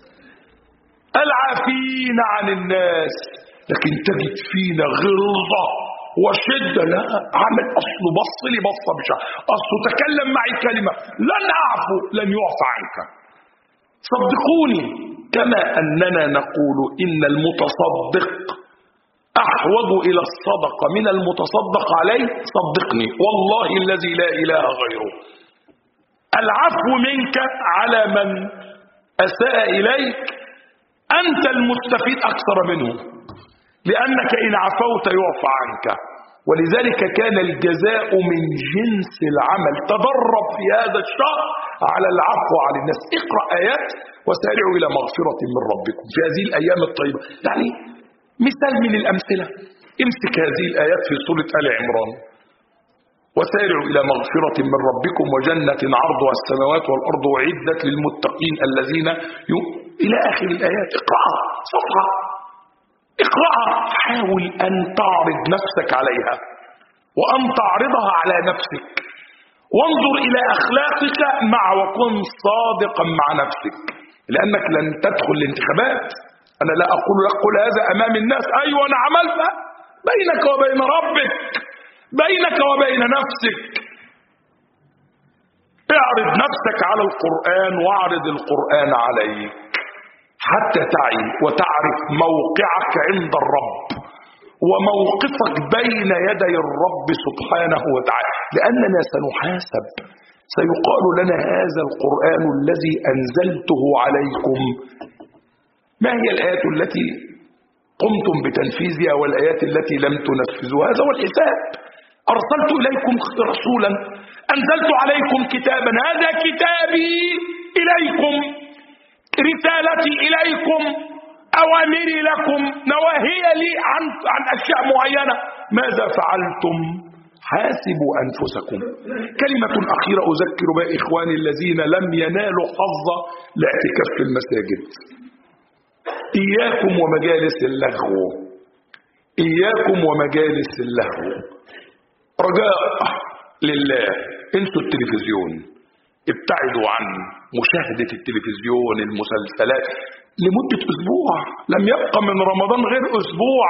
S1: العافين عن الناس. لكن تجد فينا غلظة وشدة. لا، عمل أصله بص لي بصة بشع، أصله تكلم معي كلمة، لن أعفو، لن يعفى عنك. صدقوني كما أننا نقول إن المتصدق أحوج إلى الصدقة من المتصدق عليه، صدقني والله الذي لا إله غيره العفو منك على من أساء إليك أنت المستفيد أكثر منه، لأنك إن عفوت يعفى عنك. ولذلك كان الجزاء من جنس العمل. تدرب في هذا الشهر على العفو عن الناس. اقرأ آيات وسارعوا إلى مغفرة من ربكم في هذه الأيام الطيبة. يعني مثال من الأمثلة، امسك هذه الآيات في سورة آل عمران: وسارعوا إلى مغفرة من ربكم وجنة عرضها السماوات والأرض أعدت للمتقين الذين ي... إلى آخر الآيات. اقرأها صفحة، اقرأها، حاول أن تعرض نفسك عليها وأن تعرضها على نفسك، وانظر إلى أخلاقك مع وكن صادقا مع نفسك، لأنك لن تدخل الانتخابات. أنا لا أقول يقول هذا أمام الناس، أيوة أنا عملتها، بينك وبين ربك، بينك وبين نفسك. اعرض نفسك على القرآن واعرض القرآن عليك حتى تعي وتعرف موقعك عند الرب وموقفك بين يدي الرب سبحانه وتعالى، لأننا سنحاسب. سيقال لنا هذا القرآن الذي أنزلته عليكم ما هي الآيات التي قمتم بتنفيذها والآيات التي لم تنفذوها؟ هذا هو الحساب. أرسلت إليكم رسولا، أنزلت عليكم كتابا، هذا كتابي إليكم، رسالتي إليكم، أوامري لكم، نواهي لي عن عن أشياء معينة. ماذا فعلتم؟ حاسبوا أنفسكم. كلمة أخيرة أذكر بها إخواني الذين لم ينالوا حظ الاعتكاف في المساجد: إياكم ومجالس اللغو، إياكم ومجالس اللغو. رجاء لله انسوا التلفزيون، ابتعدوا عن مشاهدة التلفزيون، المسلسلات لمدة أسبوع. لم يبقى من رمضان غير أسبوع.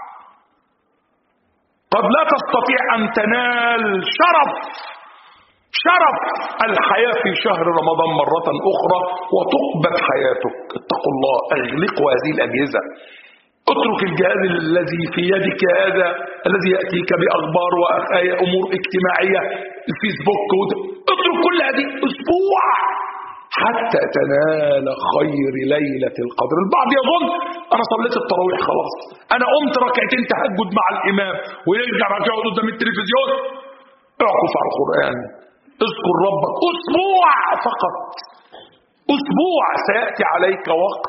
S1: قد لا تستطيع أن تنال شرف شرف الحياة في شهر رمضان مرة أخرى وتقبض حياتك. اتقوا الله، اغلقوا هذه الأجهزة، اترك الجهاز الذي في يدك هذا الذي يأتيك بأخبار وأمور اجتماعية، الفيسبوك، اترك كل هذه أسبوع حتى تنال خير ليلة القدر. البعض يظن أنا صليت التراويح خلاص، أنا قمت ركعتين تهجد مع الإمام ويرجع بعد كده قدام التلفزيون. اعكف على القرآن، اذكر ربك أسبوع فقط، أسبوع. سيأتي عليك وقت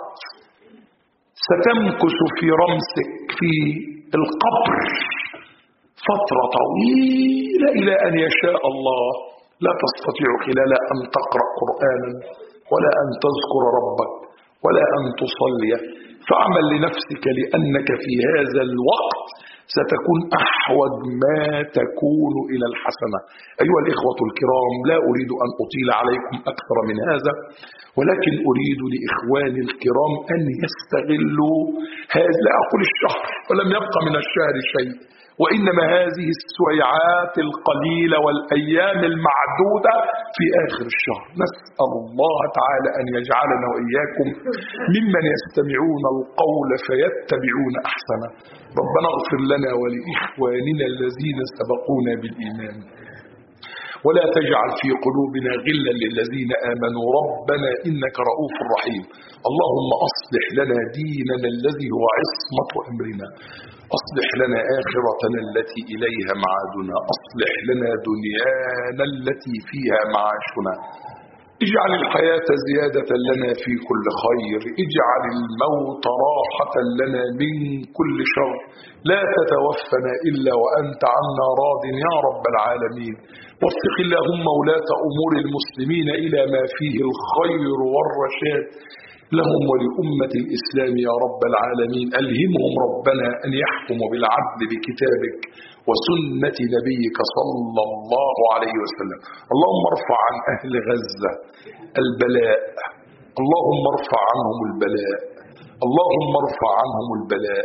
S1: ستمكث في رمسك في القبر فترة طويلة إلى أن يشاء الله، لا تستطيع خلالها أن تقرأ قرآنا ولا أن تذكر ربك ولا أن تصلي. فاعمل لنفسك لأنك في هذا الوقت ستكون أحوج ما تكون إلى الحسنة. أيها الإخوة الكرام، لا أريد أن أطيل عليكم أكثر من هذا، ولكن أريد لإخواني الكرام أن يستغلوا هذا، لا أقول الشهر ولم يبقى من الشهر شيء، وإنما هذه السويعات القليلة والأيام المعدودة في آخر الشهر. نسأل الله تعالى أن يجعلنا وإياكم ممن يستمعون القول فيتبعون أحسنه. ربنا اغفر لنا ولإخواننا الذين سبقونا بالإيمان، ولا تجعل في قلوبنا غلا للذين آمنوا ربنا إنك رؤوف رحيم. اللهم أصلح لنا ديننا الذي هو عصمة أمرنا، أصلح لنا آخرتنا التي إليها معادنا، أصلح لنا دنيانا التي فيها معاشنا. اجعل الحياة زيادة لنا في كل خير، اجعل الموت راحة لنا من كل شر، لا تتوفنا إلا وأنت عنا راض يا رب العالمين. وفق اللهم ولاة أمور المسلمين إلى ما فيه الخير والرشاد لهم ولأمة الإسلام يا رب العالمين. ألهمهم ربنا أن يحكموا بالعدل بكتابك وسنة نبيك صلى الله عليه وسلم. اللهم ارفع عن أهل غزة البلاء، اللهم ارفع عنهم البلاء، اللهم ارفع عنهم البلاء،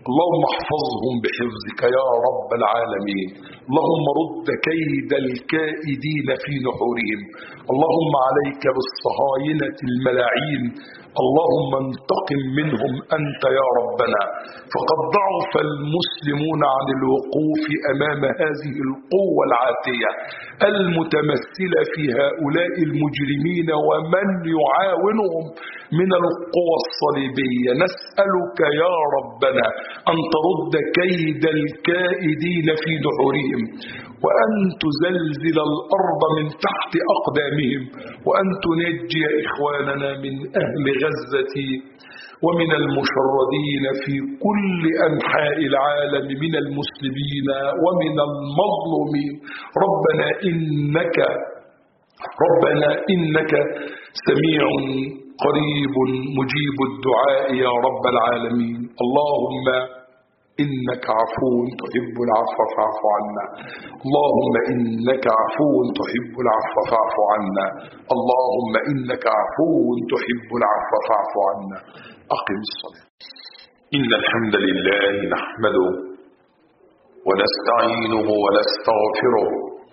S1: اللهم احفظهم بحفظك يا رب العالمين. اللهم رد كيد الكائدين في نحورهم. اللهم عليك بالصهاينة الملاعين. اللهم انتقم منهم أنت يا ربنا، فقد ضعف المسلمون عن الوقوف أمام هذه القوة العاتية المتمثلة في هؤلاء المجرمين ومن يعاونهم من القوى الصليبية. نسألك يا ربنا أن ترد كيد الكائدين في نحورهم، وأن تزلزل الأرض من تحت أقدامهم، وأن تنجي إخواننا من أهل غزة ومن المشردين في كل أنحاء العالم من المسلمين ومن المظلومين. ربنا إنك ربنا إنك سميع قريب مجيب الدعاء يا رب العالمين. اللهم إنك عفو تحب العفو فاعف عنا. اللهم إنك عفو تحب العفو فاعف عنا. اللهم إنك عفو تحب العفو فاعف عنا. أقم الصلاة. إن الحمد لله نحمده ونستعينه ونستغفره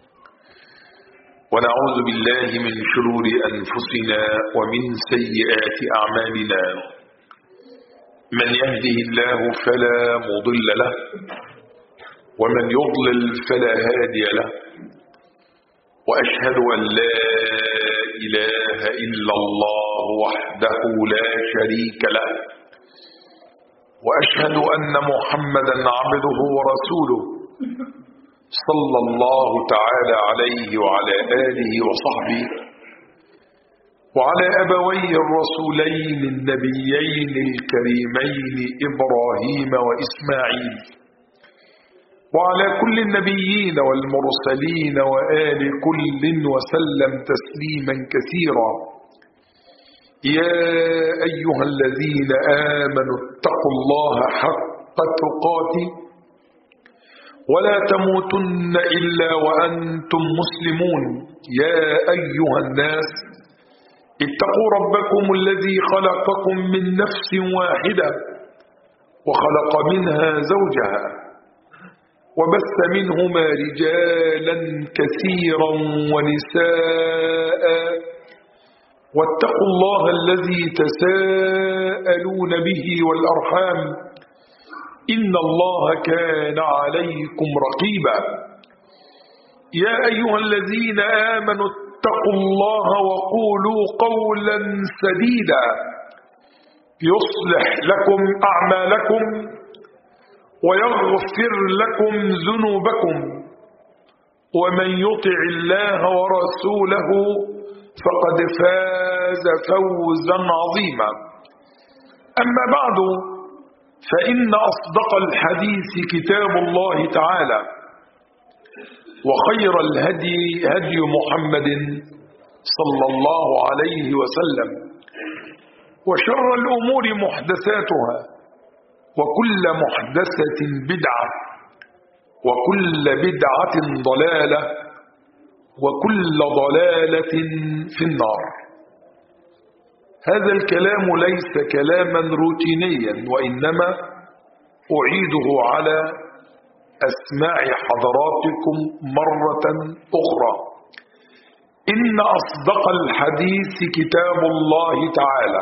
S1: ونعوذ بالله من شرور أنفسنا ومن سيئات أعمالنا. من يهده الله فلا مضل له، ومن يضلل فلا هادي له. وأشهد أن لا إله إلا الله وحده لا شريك له، وأشهد أن محمدا عبده ورسوله صلى الله تعالى عليه وعلى آله وصحبه وعلى أبويه الرسولين النبيين الكريمين إبراهيم وإسماعيل، وعلى كل النبيين والمرسلين وآل كل وسلم تسليما كثيرا. يا أيها الذين آمنوا اتقوا الله حق تقاته ولا تموتن إلا وأنتم مسلمون. يا أيها الناس اتقوا ربكم الذي خلقكم من نفس واحدة وخلق منها زوجها وبث منهما رجالا كثيرا ونساء، واتقوا الله الذي تساءلون به والأرحام إن الله كان عليكم رقيبا. يا أيها الذين آمنوا اتقوا الله وقولوا قولا سديدا يصلح لكم أعمالكم ويغفر لكم ذنوبكم، ومن يطع الله ورسوله فقد فاز فوزا عظيما. أما بعد، فإن أصدق الحديث كتاب الله تعالى، وخير الهدي هدي محمد صلى الله عليه وسلم، وشر الأمور محدثاتها، وكل محدثة بدعة، وكل بدعة ضلالة، وكل ضلالة في النار. هذا الكلام ليس كلاما روتينيا، وإنما أعيده على أسماع حضراتكم مرة أخرى. إن أصدق الحديث كتاب الله تعالى،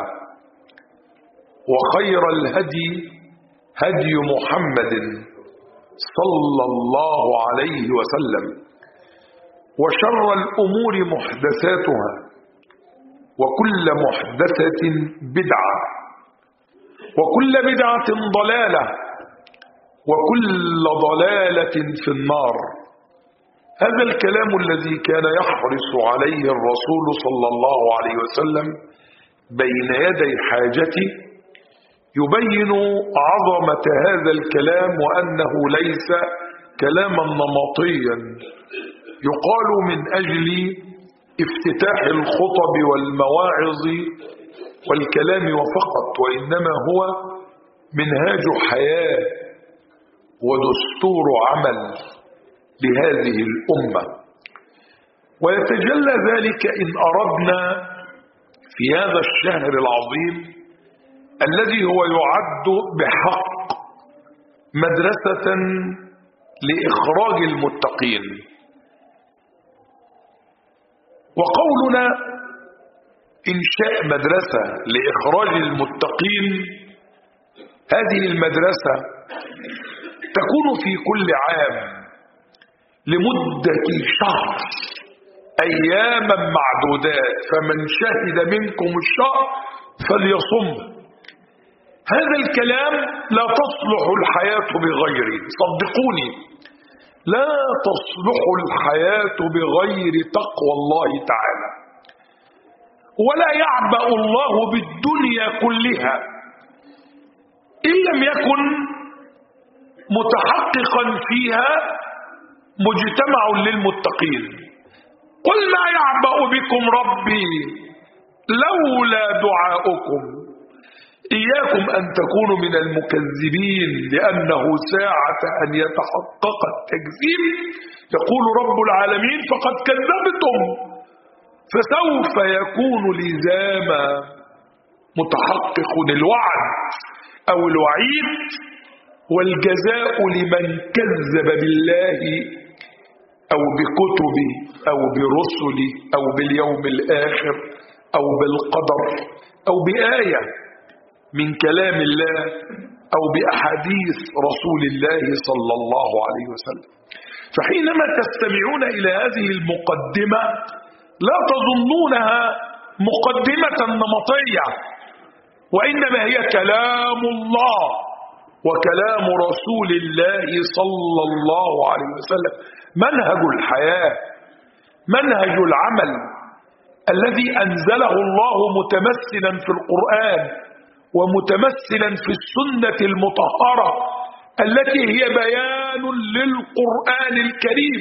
S1: وخير الهدي هدي محمد صلى الله عليه وسلم، وشر الأمور محدثاتها، وكل محدثة بدعة، وكل بدعة ضلالة، وكل ضلالة في النار. هذا الكلام الذي كان يحرص عليه الرسول صلى الله عليه وسلم بين يدي حاجته يبين عظمة هذا الكلام، وأنه ليس كلاما نمطيا يقال من أجل افتتاح الخطب والمواعظ والكلام وفقط، وإنما هو منهاج حياة ودستور عمل لهذه الأمة. ويتجلى ذلك إن أردنا في هذا الشهر العظيم الذي هو يعد بحق مدرسة لإخراج المتقين. وقولنا إنشاء مدرسة لإخراج المتقين، هذه المدرسة تكون في كل عام لمدة شهر، أياما معدودات، فمن شهد منكم الشهر فليصم. هذا الكلام لا تصلح الحياة بغيره، صدقوني لا تصلح الحياة بغير تقوى الله تعالى، ولا يعبأ الله بالدنيا كلها إن لم يكن متحققا فيها مجتمع للمتقين. قل ما يعبأ بكم ربي لولا دعاؤكم، إياكم أن تكونوا من المكذبين، لأنه ساعة أن يتحقق التكذيب يقول رب العالمين فقد كذبتم، فسوف يكون لزاما متحقق الوعد أو الوعيد، والجزاء لمن كذب بالله أو بكتبه أو برسله أو باليوم الآخر أو بالقدر أو بآية من كلام الله أو بأحاديث رسول الله صلى الله عليه وسلم. فحينما تستمعون إلى هذه المقدمة لا تظنونها مقدمة نمطية، وإنما هي كلام الله وكلام رسول الله صلى الله عليه وسلم، منهج الحياة، منهج العمل الذي أنزله الله متمثلا في القرآن ومتمثلا في السنة المطهرة التي هي بيان للقرآن الكريم،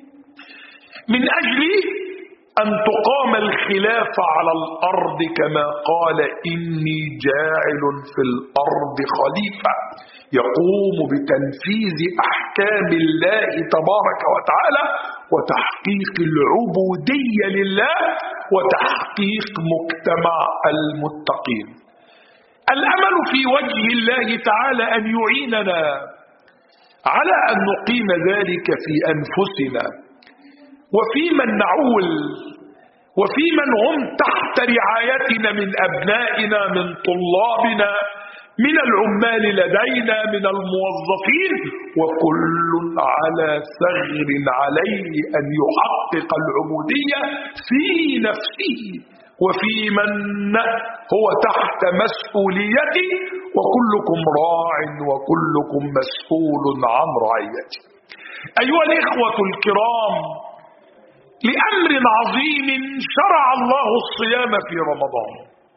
S1: من أجل أن تقام الخلافة على الأرض كما قال إني جاعل في الأرض خليفة يقوم بتنفيذ أحكام الله تبارك وتعالى وتحقيق العبودية لله وتحقيق مجتمع المتقين. الأمل في وجه الله تعالى أن يعيننا على أن نقيم ذلك في أنفسنا وفي من نعول وفي من هم تحت رعايتنا من أبنائنا من طلابنا من العمال لدينا من الموظفين، وكل على ثغر عليه أن يحقق العبودية في نفسه وفي من هو تحت مسؤوليته، وكلكم راع وكلكم مسؤول عن رعيته. أيها الإخوة الكرام، لأمر عظيم شرع الله الصيام في رمضان،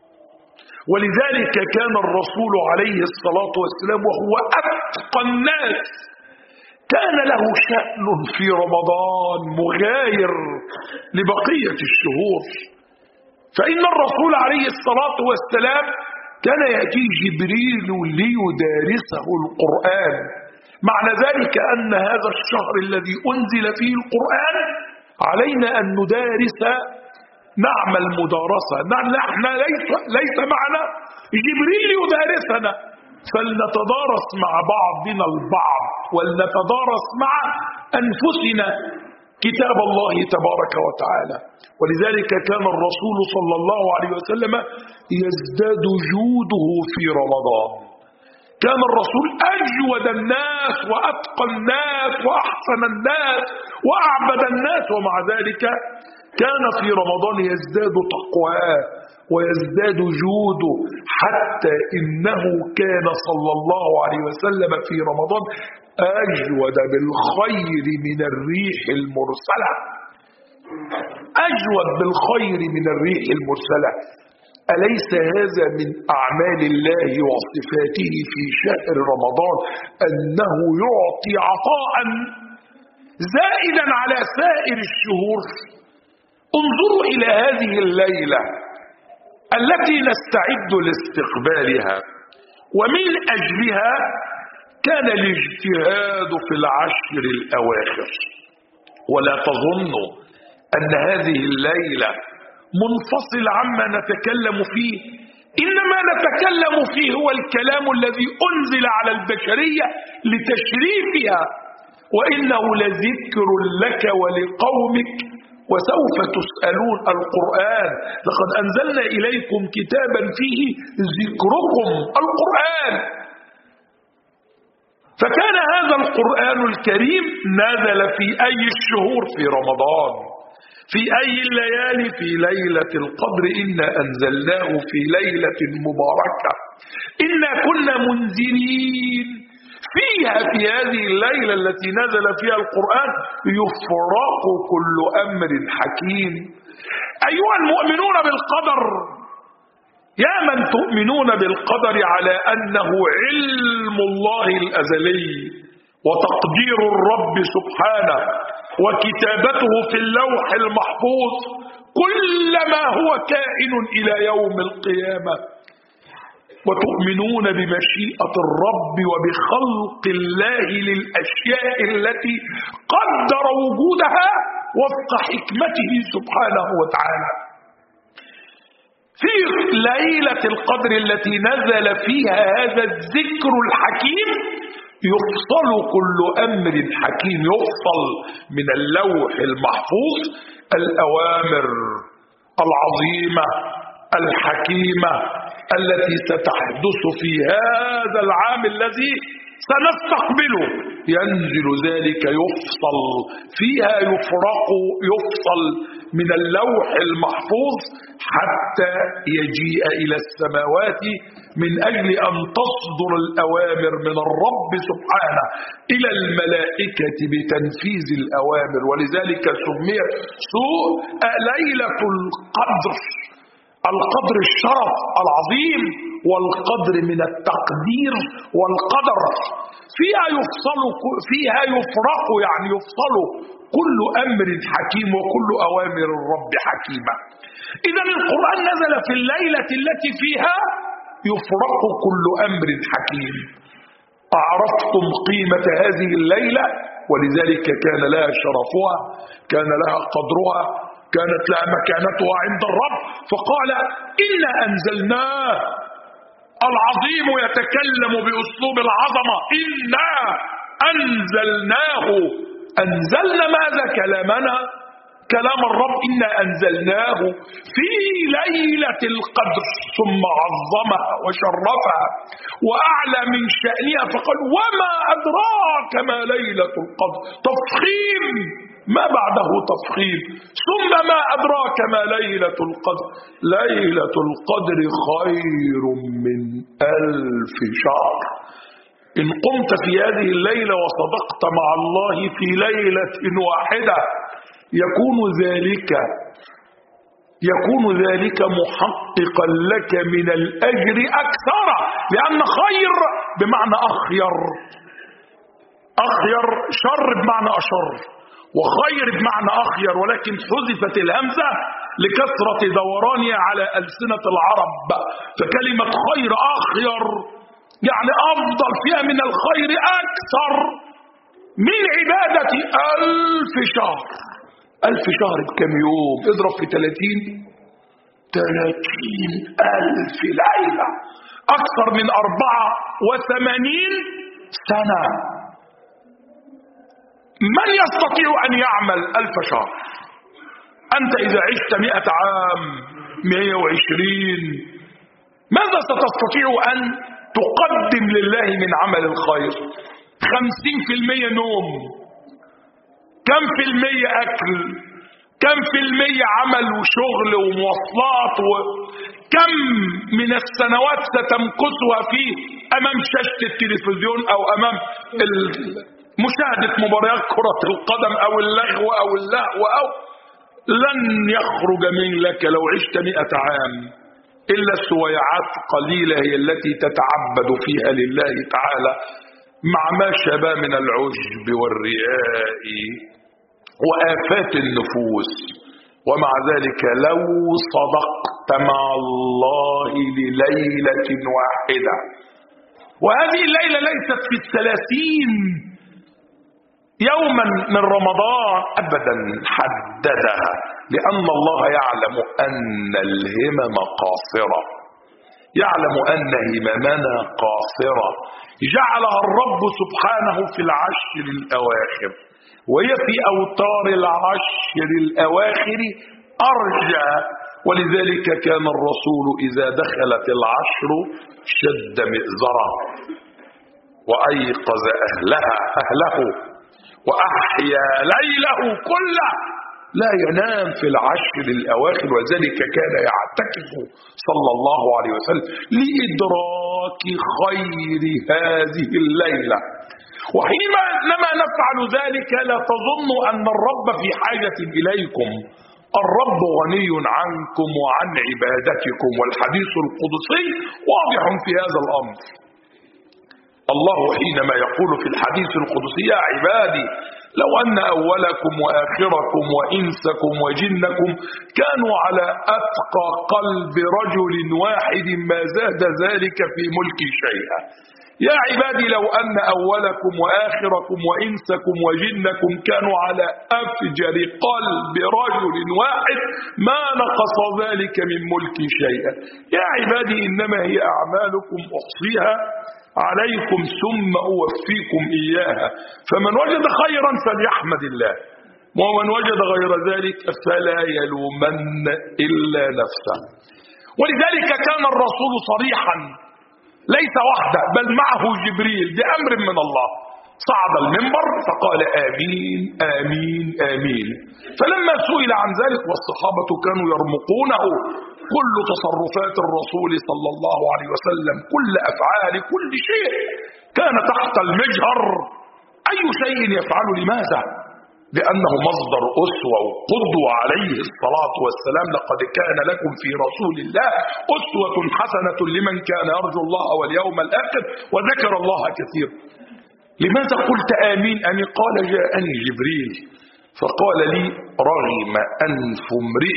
S1: ولذلك كان الرسول عليه الصلاة والسلام وهو أتقى الناس كان له شأن في رمضان مغاير لبقية الشهور. فإن الرسول عليه الصلاة والسلام كان يأتي جبريل ليدارسه القرآن. معنى ذلك أن هذا الشهر الذي أنزل فيه القرآن علينا أن ندارس، نعمل مدارسة، نحن ليس, ليس معنا جبريل يدارسنا، فلنتدارس مع بعضنا البعض ولنتدارس مع أنفسنا كتاب الله تبارك وتعالى. ولذلك كان الرسول صلى الله عليه وسلم يزداد جوده في رمضان، كان الرسول أجود الناس وأتقى الناس وأحسن الناس وأعبد الناس، ومع ذلك كان في رمضان يزداد تقواه ويزداد جوده، حتى إنه كان صلى الله عليه وسلم في رمضان أجود بالخير من الريح المرسلة، أجود بالخير من الريح المرسلة. أليس هذا من أعمال الله وصفاته في شهر رمضان أنه يعطي عطاء زائدا على سائر الشهور؟ انظروا إلى هذه الليلة التي نستعد لاستقبالها، ومن أجلها كان الاجتهاد في العشر الأواخر. ولا تظنوا أن هذه الليلة منفصل عما نتكلم فيه، إنما نتكلم فيه هو الكلام الذي أنزل على البشرية لتشريفها، وإنه لذكر لك ولقومك وسوف تسألون. القرآن لقد أنزلنا إليكم كتابا فيه ذكركم، القرآن. فكان هذا القرآن الكريم نزل في أي الشهور؟ في رمضان. في أي الليالي؟ في ليلة القدر. إنا أنزلناه في ليلة مباركة إنا كنا منزلين فيها. في هذه الليلة التي نزل فيها القرآن يفرق كل أمر حكيم. أيها المؤمنون بالقدر، يا من تؤمنون بالقدر على أنه علم الله الأزلي وتقدير الرب سبحانه وكتابته في اللوح المحفوظ كل ما هو كائن إلى يوم القيامة، وتؤمنون بمشيئة الرب وبخلق الله للأشياء التي قدر وجودها وفق حكمته سبحانه وتعالى. في ليلة القدر التي نزل فيها هذا الذكر الحكيم يفصل كل أمر حكيم، يفصل من اللوح المحفوظ الأوامر العظيمة الحكيمة التي ستحدث في هذا العام الذي سنستقبله. ينزل ذلك يفصل فيها، يفرق يفصل من اللوح المحفوظ حتى يجيء إلى السماوات من أجل أن تصدر الأوامر من الرب سبحانه إلى الملائكة بتنفيذ الأوامر. ولذلك سميت سوء ليلة القدر. القدر الشرف العظيم، والقدر من التقدير والقدر. فيها يفصل فيها يفرق يعني يفصل كل أمر حكيم وكل أوامر الرب حكيمة. إذا القرآن نزل في الليلة التي فيها يفرق كل أمر حكيم. أعرفتم قيمة هذه الليلة، ولذلك كان لها شرفها، كان لها قدرها، كانت لها مكانتها عند الرب. فقال إنا أنزلناه. العظيم يتكلم بأسلوب العظمة. إنا أنزلناه. أنزلنا ماذا؟ كلامنا، كلام الرب. إنا أنزلناه في ليلة القدر، ثم عظمها وشرفها وأعلى من شأنها فقال وما أدراك ما ليلة القدر. تفخيم ما بعده تفخيم. ثم ما أدراك ما ليلة القدر. ليلة القدر خير من ألف شهر. إن قمت في هذه الليلة وصدقت مع الله في ليلة واحدة يكون ذلك يكون ذلك محققا لك من الأجر أكثر، لأن خير بمعنى أخير، أخير شر بمعنى أشر، وخير بمعنى أخير، ولكن حذفت الهمزة لكثرة دورانها على ألسنة العرب، فكلمة خير أخير يعني أفضل، فيها من الخير أكثر من عبادة ألف شهر. ألف شهر بكم يوم؟ اضرب في ثلاثين، ثلاثين ألف ليلة، أكثر من أربعة وثمانين سنة. من يستطيع أن يعمل ألف شهر؟ أنت إذا عشت مئة عام، مئة وعشرين، ماذا ستستطيع أن تقدم لله من عمل الخير؟ خمسين في المية نوم، كم في المية أكل، كم في المية عمل وشغل ومواصلات، وكم من السنوات ستمكثها فيه أمام شاشة التلفزيون أو أمام مشاهدة مباريات كرة القدم أو اللغو أو اللهو، أو لن يخرج منك لو عشت مئة عام إلا سويعات قليلة هي التي تتعبد فيها لله تعالى مع ما شابه من العجب والرياء وآفات النفوس. ومع ذلك لو صدقت مع الله لليلة واحدة، وهذه الليلة ليست في الثلاثين يوما من رمضان أبدا، حددها لأن الله يعلم أن الهمم قاصرة. يعلم أن هممنا قاصرة جعلها الرب سبحانه في العشر الأواخر، وهي في أوتار العشر الأواخر أرجى. ولذلك كان الرسول إذا دخلت العشر شد مئزره وأيقظ أهلها أهله وأحيا ليله كله، لا ينام في العشر الأواخر. وذلك كان يعتكف صلى الله عليه وسلم لإدراك خير هذه الليلة. وحينما نفعل ذلك لا تظن أن الرب في حاجة إليكم، الرب غني عنكم وعن عبادتكم، والحديث القدسي واضح في هذا الأمر. الله حينما يقول في الحديث القدسي: يا عبادي لو أن أولكم وآخركم وإنسكم وجنكم كانوا على أتقى قلب رجل واحد ما زاد ذلك في ملكي شيئا. يا عبادي لو أن أولكم وآخركم وإنسكم وجنكم كانوا على أفجر قلب رجل واحد ما نقص ذلك من ملكي شيئا. يا عبادي إنما هي أعمالكم أحصيها عليكم ثم أوفيكم إياها، فمن وجد خيرا فليحمد الله، ومن وجد غير ذلك فلا يلومن إلا نفسه. ولذلك كان الرسول صريحا ليس وحده بل معه جبريل بأمر من الله، صعد المنبر فقال: آمين آمين آمين. فلما سئل عن ذلك والصحابة كانوا يرمقونه كل تصرفات الرسول صلى الله عليه وسلم، كل أفعال كل شيء كان تحت المجهر، أي شيء يفعل لماذا؟ لأنه مصدر أسوة وقدوة عليه الصلاة والسلام: لقد كان لكم في رسول الله أسوة حسنة لمن كان يرجو الله واليوم الآخر وذكر الله كثيرا. لماذا قلت آمين أمين؟ قال: جاءني جبريل فقال لي: رغم أنف امرئ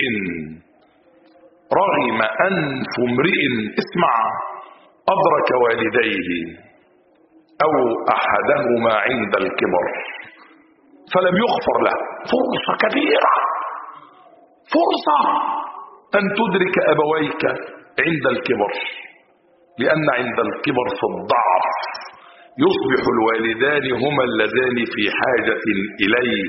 S1: رغم أنف امرئ اسمع أدرك والديه أو أحدهما عند الكبر فلم يغفر له. فرصة كبيرة، فرصة أن تدرك أبويك عند الكبر، لأن عند الكبر في الضعف يصبح الوالدان هما اللذان في حاجة إليك،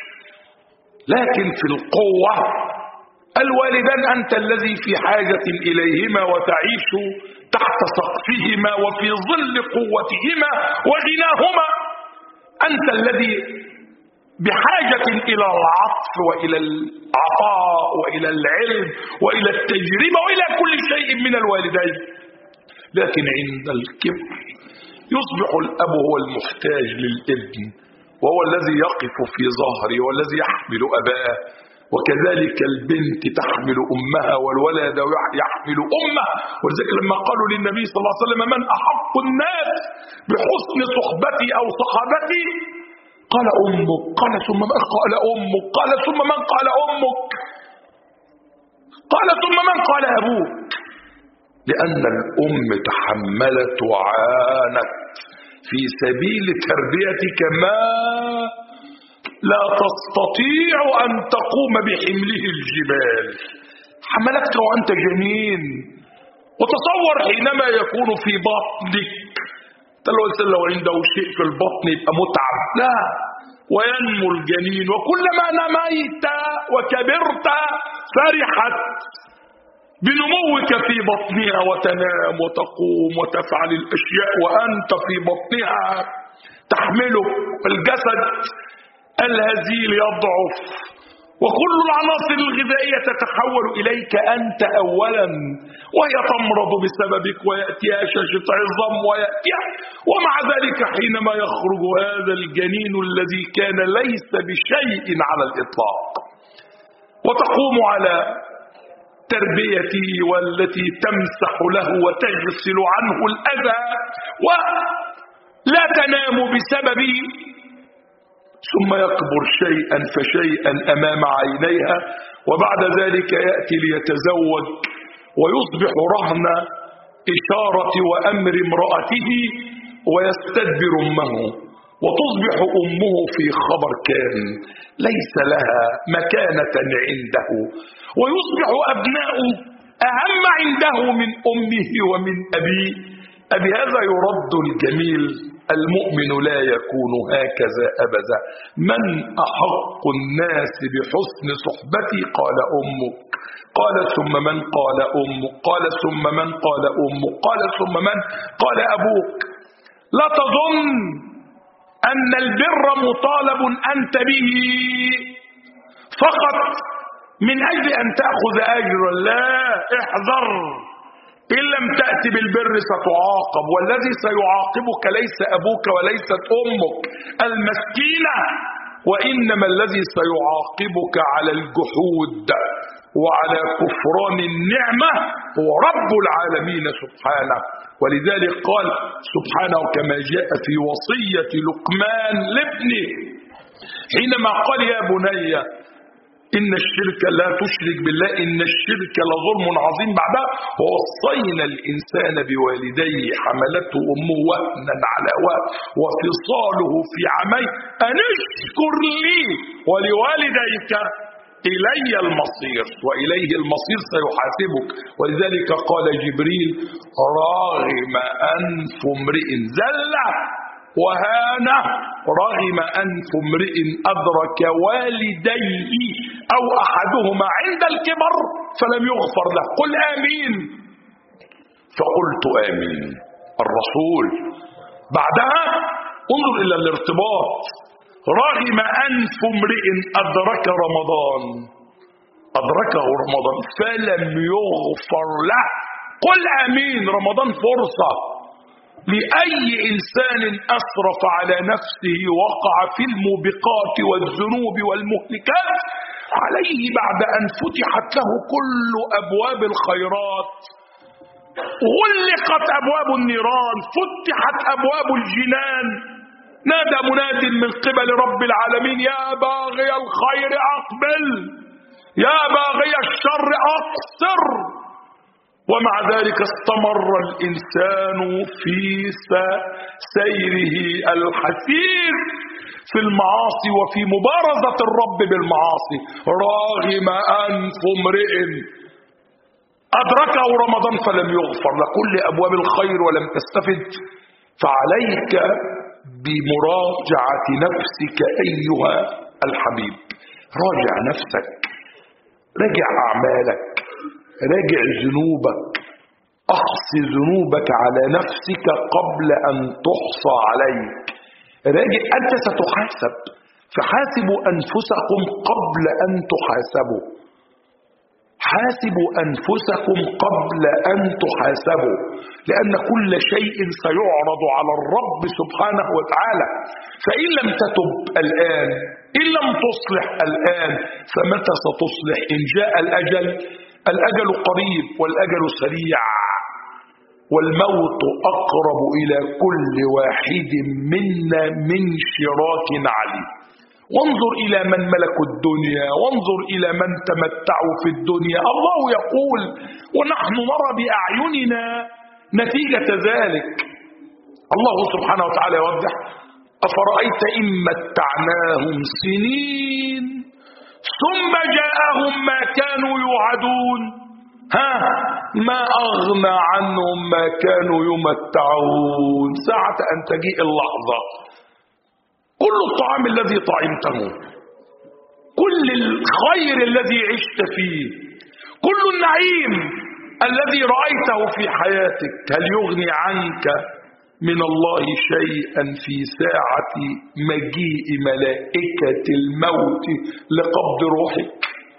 S1: لكن في القوة الوالدان أنت الذي في حاجة إليهما وتعيش تحت سقفهما وفي ظل قوتهما وغناهما. أنت الذي بحاجة إلى العطف وإلى العطاء وإلى العلم وإلى التجربة وإلى كل شيء من الوالدين. لكن عند الكبر يصبح الأب هو المحتاج للابن، وهو الذي يقف في ظهره والذي يحمل أباه، وكذلك البنت تحمل أمها والولد يحمل أمه. ولذلك لما قالوا للنبي صلى الله عليه وسلم: من أحق الناس بحسن صحبتي أو صحابتي؟ قال: أمك. قال: ثم من؟ قال: أمك. قال: ثم من؟ قال: أمك. قال: ثم من؟ قال: أبوك. لأن الأم تحملت وعانت في سبيل تربيتك ما لا تستطيع أن تقوم بحمله الجبال، حملتك وأنت جنين. وتصور حينما يكون في بطنك، الإنسان لو عنده شيء في البطن يبقى متعب، لا، وينمو الجنين، وكلما نميت وكبرت فرحت بنموك في بطنها وتنام وتقوم وتفعل الأشياء وأنت في بطنها تحمله. الجسد الهزيل يضعف وكل العناصر الغذائية تتحول إليك أنت أولا، وهي تمرض بسببك ويأتيها شاشة عظام ويأتيها. ومع ذلك حينما يخرج هذا الجنين الذي كان ليس بشيء على الإطلاق وتقوم على تربيته والتي تمسح له وتغسل عنه الأذى ولا تنام بسببه، ثم يكبر شيئا فشيئا أمام عينيها، وبعد ذلك يأتي ليتزوج ويصبح رهن إشارة وأمر امرأته ويستدبر أمه، وتصبح أمه في خبر كان ليس لها مكانة عنده، ويصبح أبناء أهم عنده من أمه ومن أبيه. أبهذا يرد الجميل: المؤمن لا يكون هكذا أبدا. من أحق الناس بحسن صحبتي؟ قال أمك. قال ثم من؟ قال أمك. قال ثم من؟ قال أمك. قال ثم من؟ قال أبوك. لا تظن أن البر مطالب أنت به فقط من أجل أن تأخذ أجرا، لا، احذر، إن لم تأتي بالبر ستعاقب، والذي سيعاقبك ليس أبوك وليست أمك المسكينة، وإنما الذي سيعاقبك على الجحود وعلى كفران النعمة هو رب العالمين سبحانه. ولذلك قال سبحانه كما جاء في وصية لقمان لابنه حينما قال: يا بني إن الشرك لا تشرك بالله إن الشرك لظلم عظيم. بعدها: ووصينا الإنسان بوالديه حملته أمه وهنا على وهن وفصاله في عامين أن اشكر لي ولوالديك إلي المصير، وإليه المصير سيحاسبك. ولذلك قال جبريل: راغم أنف امرئ زل وهانه رغم أنف امرئ أدرك والديه أو أحدهما عند الكبر فلم يغفر له. قل آمين. فقلت آمين الرسول. بعدها انظر إلى الارتباط: رغم أنف امرئ أدرك رمضان، أدركه رمضان فلم يغفر له. قل آمين. رمضان فرصة لأي إنسان أسرف على نفسه وقع في الموبقات والذنوب والمهلكات، عليه بعد أن فتحت له كل أبواب الخيرات، غلقت أبواب النيران، فتحت أبواب الجنان، نادى مناد من قبل رب العالمين: يا باغي الخير أقبل، يا باغي الشر أقصر. ومع ذلك استمر الإنسان في سيره الحسير في المعاصي وفي مبارزة الرب بالمعاصي. راغم أنف امرئ أدركه رمضان فلم يغفر لكل أبواب الخير ولم تستفد. فعليك بمراجعة نفسك أيها الحبيب. راجع نفسك، راجع أعمالك، راجع ذنوبك، احصي ذنوبك على نفسك قبل ان تحصى عليك. راجع، انت ستحاسب، فحاسبوا انفسكم قبل ان تحاسبوا. حاسبوا انفسكم قبل ان تحاسبوا، لان كل شيء سيعرض على الرب سبحانه وتعالى. فان لم تتب الان، ان لم تصلح الان، فمتى ستصلح؟ ان جاء الاجل، الأجل قريب والأجل سريع، والموت أقرب إلى كل واحد منا من شراك عليه. وانظر إلى من ملكوا الدنيا، وانظر إلى من تمتعوا في الدنيا. الله يقول ونحن نرى بأعيننا نتيجة ذلك. الله سبحانه وتعالى يوضح: أفرأيت إن متعناهم سنين ثم جاءهم ما كانوا يوعدون، ها ما أغنى عنهم ما كانوا يمتعون ساعة أن تجيء اللحظة. كل الطعام الذي طعمته، كل الخير الذي عشت فيه، كل النعيم الذي رأيته في حياتك، هل يغني عنك من الله شيئا في ساعة مجيء ملائكة الموت لقبض روحك؟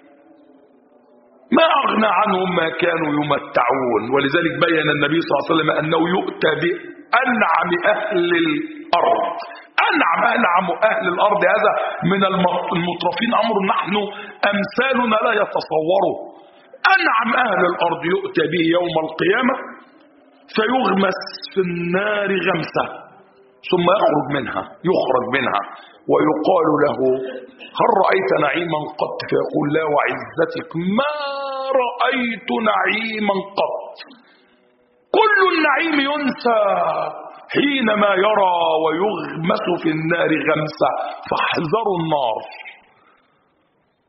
S1: ما أغنى عنهم ما كانوا يمتعون. ولذلك بين النبي صلى الله عليه وسلم أنه يؤتى بأنعم أهل الأرض. أنعم أنعم أهل الأرض هذا من المترفين أمر نحن أمثالنا لا يتصوره. أنعم أهل الأرض يؤتى به يوم القيامة فيغمس في النار غمسة ثم يخرج منها يخرج منها ويقال له: هل رأيت نعيما قط؟ فيقول: لا وعزتك ما رأيت نعيما قط. كل النعيم ينسى حينما يرى ويغمس في النار غمسة. فاحذروا النار،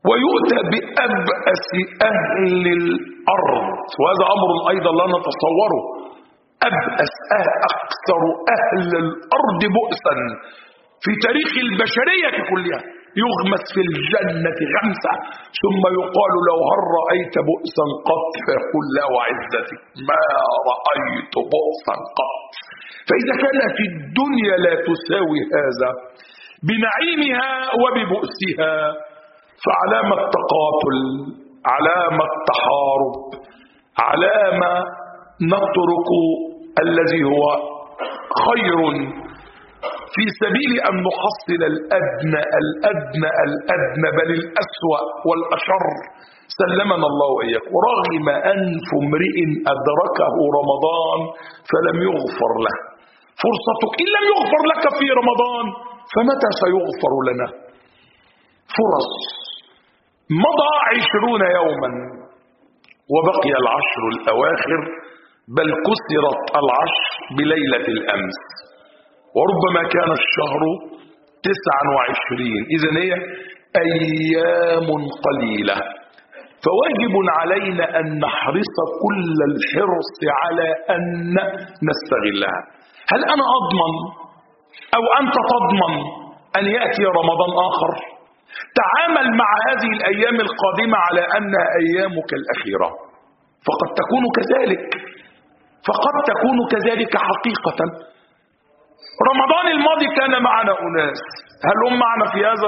S1: ويؤتى بأبأس أهل الأرض، وهذا أمر أيضا لا نتصوره. أبأس أكثر أهل الأرض بؤسا في تاريخ البشرية كلها، يغمس في الجنة غمسة ثم يقال له هل رأيت بؤسا قط؟ فيقول لا وعزتك ما رأيت بؤسا قط. فإذا كان في الدنيا لا تساوي هذا بنعيمها وببؤسها، فعلامة التقاتل، علامة التحارب، علامة نترك الذي هو خير في سبيل أن نحصل الأدنى الأدنى الأدنى بل الأسوأ والأشر. سلمنا الله وإياكم. ورغم أنف امرئ أدركه رمضان فلم يغفر له. فرصتك إن لم يغفر لك في رمضان فمتى سيغفر لنا؟ فرص. مضى عشرون يوما وبقي العشر الأواخر، بل كسرت العشر بليلة الأمس، وربما كان الشهر تسعا وعشرين. إذن هي أيام قليلة، فواجب علينا أن نحرص كل الحرص على أن نستغلها. هل أنا أضمن أو أنت تضمن أن يأتي رمضان آخر؟ تعامل مع هذه الأيام القادمة على أنها أيامك الأخيرة، فقد تكون كذلك، فقد تكون كذلك حقيقة. رمضان الماضي كان معنا أناس، هل هم معنا في هذا؟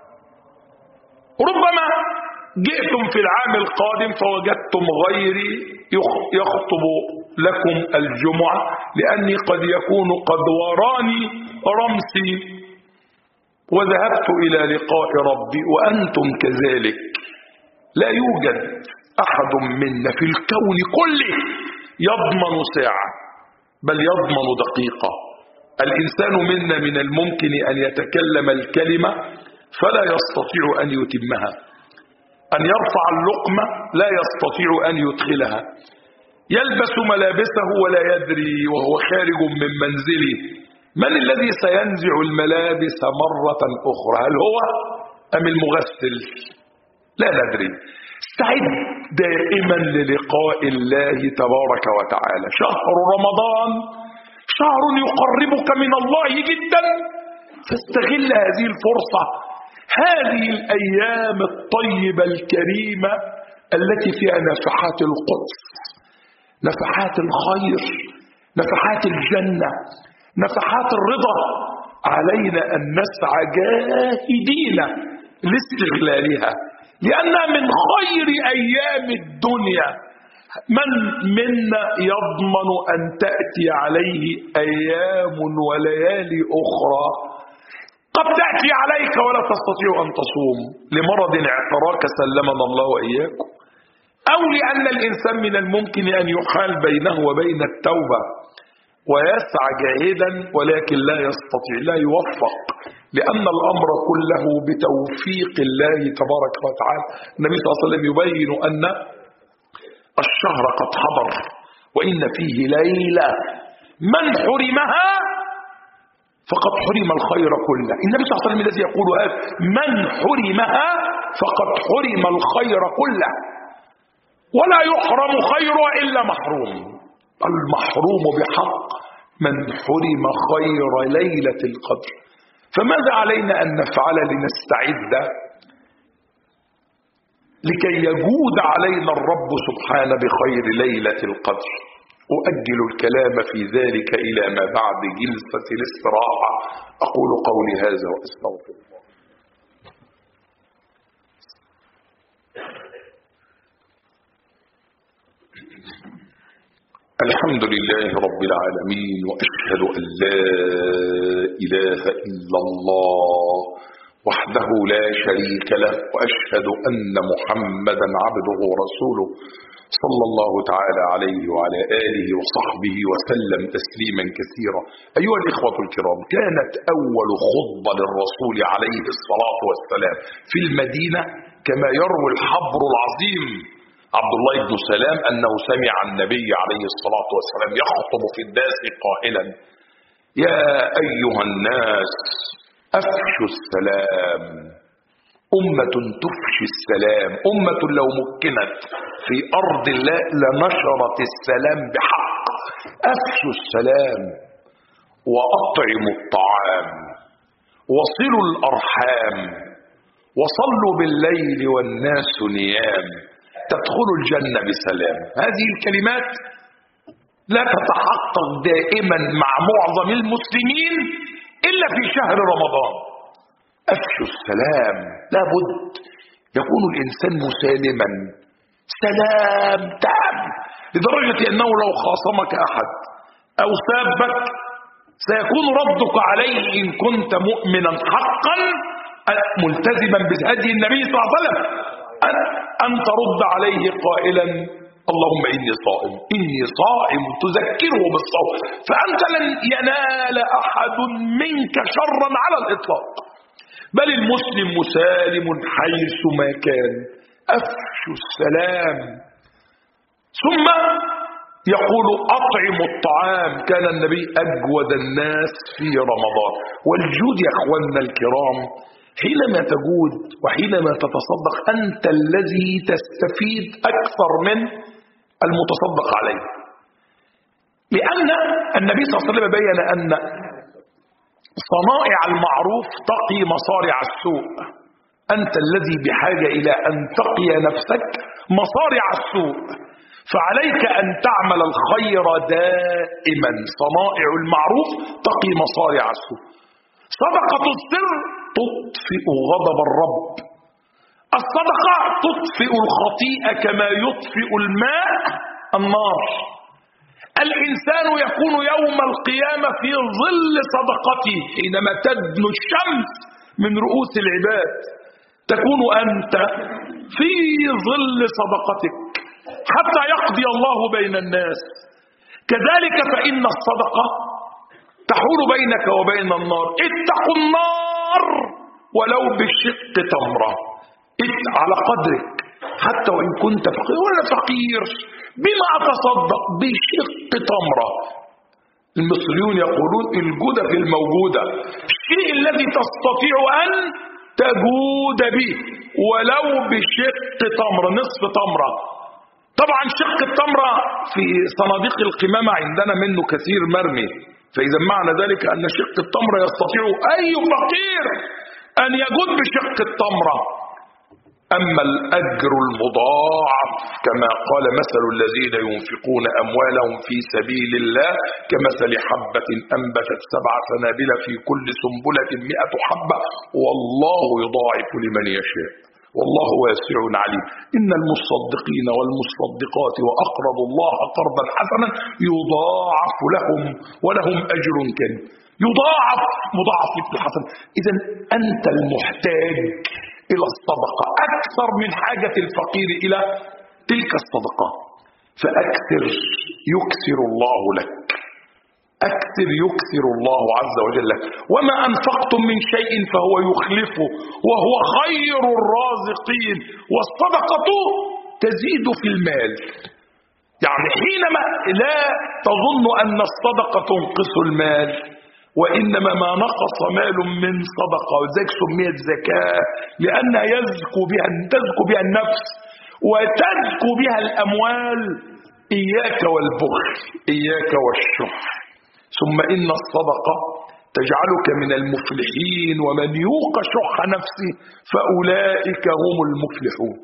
S1: ربما جئتم في العام القادم فوجدتم غيري يخطب لكم الجمعة، لأني قد يكون قد وراني رمسي وذهبت إلى لقاء ربي وأنتم كذلك. لا يوجد أحد منا في الكون كله يضمن ساعة بل يضمن دقيقة. الإنسان منا من الممكن أن يتكلم الكلمة فلا يستطيع أن يتمها، أن يرفع اللقمة لا يستطيع أن يدخلها، يلبس ملابسه ولا يدري وهو خارج من منزله من الذي سينزع الملابس مرة أخرى، هل هو أم المغسل؟ لا ندري. استعد دائما للقاء الله تبارك وتعالى. شهر رمضان شهر يقربك من الله جدا، فاستغل هذه الفرصة، هذه الأيام الطيبة الكريمة التي فيها نفحات القدس، نفحات الخير، نفحات الجنة، نفحات الرضا. علينا أن نسعى جاهدين لاستغلالها، لأنها من خير أيام الدنيا. من منا يضمن أن تأتي عليه أيام وليالي أخرى قد تأتي عليك ولا تستطيع أن تصوم لمرض اعتراك سلمنا الله وإياكم، أو لأن الإنسان من الممكن أن يحال بينه وبين التوبة ويسعى جاهدا ولكن لا يستطيع، لا يوفق، لأن الأمر كله بتوفيق الله تبارك وتعالى. النبي صلى الله عليه وسلم يبين أن الشهر قد حضر وإن فيه ليلة من حرمها فقد حرم الخير كله. النبي صلى الله عليه وسلم الذي يقول هذا، من حرمها فقد حرم الخير كله، ولا يحرم خيرها إلا محروم. المحروم بحق من حرم خير ليلة القدر. فماذا علينا أن نفعل لنستعد لكي يجود علينا الرب سبحانه بخير ليلة القدر؟ أؤجل الكلام في ذلك إلى ما بعد جلسة الاستراحة. أقول قولي هذا وأستغفر الله. الحمد لله رب العالمين، وأشهد أن لا إله إلا الله وحده لا شريك له، وأشهد أن محمدا عبده ورسوله صلى الله تعالى عليه وعلى آله وصحبه وسلم تسليما كثيرا. أيها الإخوة الكرام، كانت أول خطبة للرسول عليه الصلاة والسلام في المدينة كما يروي الحبر العظيم عبد الله بن سلام أنه سمع النبي عليه الصلاة والسلام يخطب في الناس قائلا: يا أيها الناس أفشوا السلام أمة تفشي السلام، أمة لو مكنت في أرض الله لنشرت السلام بحق. أفشوا السلام وأطعموا الطعام وصلوا الأرحام وصلوا بالليل والناس نيام تدخلوا الجنة بسلام. هذه الكلمات لا تتحقق دائما مع معظم المسلمين إلا في شهر رمضان. أفشوا السلام، لابد يكون الإنسان مسالما سلام تام، لدرجة أنه لو خاصمك أحد أو سابك سيكون ردك عليه إن كنت مؤمنا حقا ملتزما بهدي النبي صلى الله عليه وسلم أن ترد عليه قائلا اللهم إني صائم إني صائم، تذكره بالصوم، فأنت لن ينال أحد منك شرا على الإطلاق، بل المسلم مسالم حيث ما كان. أفشوا السلام. ثم يقول أطعموا الطعام. كان النبي أجود الناس في رمضان. والجود يا أخواننا الكرام حينما تجود وحينما تتصدق أنت الذي تستفيد أكثر من المتصدق عليه، لأن النبي صلى الله عليه وسلم بين أن صنائع المعروف تقي مصارع السوء. أنت الذي بحاجة إلى أن تقي نفسك مصارع السوء، فعليك أن تعمل الخير دائما. صنائع المعروف تقي مصارع السوء. صدقة السر تطفئ غضب الرب. الصدقة تطفئ الخطيئة كما يطفئ الماء النار. الإنسان يكون يوم القيامة في ظل صدقته. حينما تدنو الشمس من رؤوس العباد تكون أنت في ظل صدقتك حتى يقضي الله بين الناس. كذلك فإن الصدقة تحول بينك وبين النار. اتقوا النار ولو بشق تمرة، على قدرك، حتى وإن كنت فقير ولا فقير. بما أتصدق؟ بشق تمرة. المصريون يقولون الجودة في الموجودة، الشيء الذي تستطيع أن تجود به ولو بشق تمرة، نصف تمرة. طبعا شق التمرة في صناديق القمامة عندنا منه كثير مرمي، فإذا معنى ذلك أن شق التمرة يستطيع أي فقير أن يجود بشق التمرة. أما الأجر المضاعف كما قال مثل الذين ينفقون أموالهم في سبيل الله كمثل حبة أنبتت سبع سنابل في كل سنبلة مئة حبة والله يضاعف لمن يشاء والله واسع عليم. إن المصدقين والمصدقات وأقرضوا الله قرضا حسنا يضاعف لهم ولهم أجر كريم. يضاعف مضاعف الحسن. إذا أنت المحتاج إلى الصدقة أكثر من حاجة الفقير إلى تلك الصدقة، فأكثر يكثر الله لك، أكثر يكثر الله عز وجل لك. وما أنفقتم من شيء فهو يخلفه وهو خير الرازقين. والصدقة تزيد في المال، يعني حينما لا تظن أن الصدقة تنقص المال، وإنما ما نقص مال من صدقة، وذلك سميت زكاة لأنها يزكو بها تزكو بها النفس وتزكو بها الأموال. إياك والبخل، إياك والشح. ثم إن الصدقة تجعلك من المفلحين، ومن يوق شح نفسه فأولئك هم المفلحون.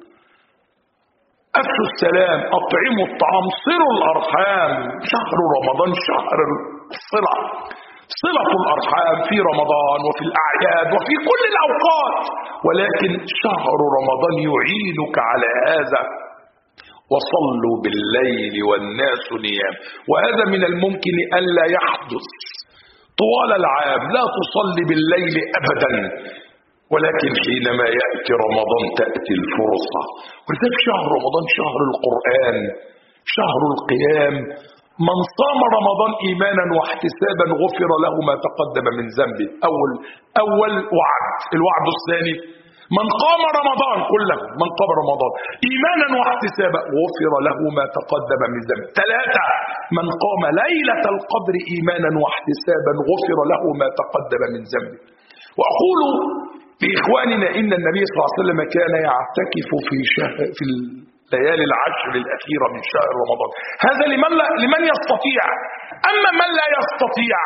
S1: أفشوا السلام، أطعموا الطعام، صلوا الأرحام. شهر رمضان شهر الصلة، صلة الأرحام في رمضان وفي الأعياد وفي كل الأوقات، ولكن شهر رمضان يعينك على هذا. وصلوا بالليل والناس نيام. وهذا من الممكن ألا يحدث طوال العام، لا تصلي بالليل أبدا، ولكن حينما يأتي رمضان تأتي الفرصة. ولذلك شهر رمضان شهر القرآن، شهر القيام. من صام رمضان إيمانا واحتسابا غفر له ما تقدم من ذنبه. أول أول وعد. الوعد الثاني من قام رمضان كله، من قام رمضان إيمانا واحتسابا غفر له ما تقدم من ذنبه. ثلاثة من قام ليلة القدر إيمانا واحتسابا غفر له ما تقدم من ذنبه. وأقول لإخواني إخواننا إن النبي صلى الله عليه وسلم كان يعتكف في شهر في الليالي العشر الأخيرة من شهر رمضان. هذا لمن, لا لمن يستطيع. أما من لا يستطيع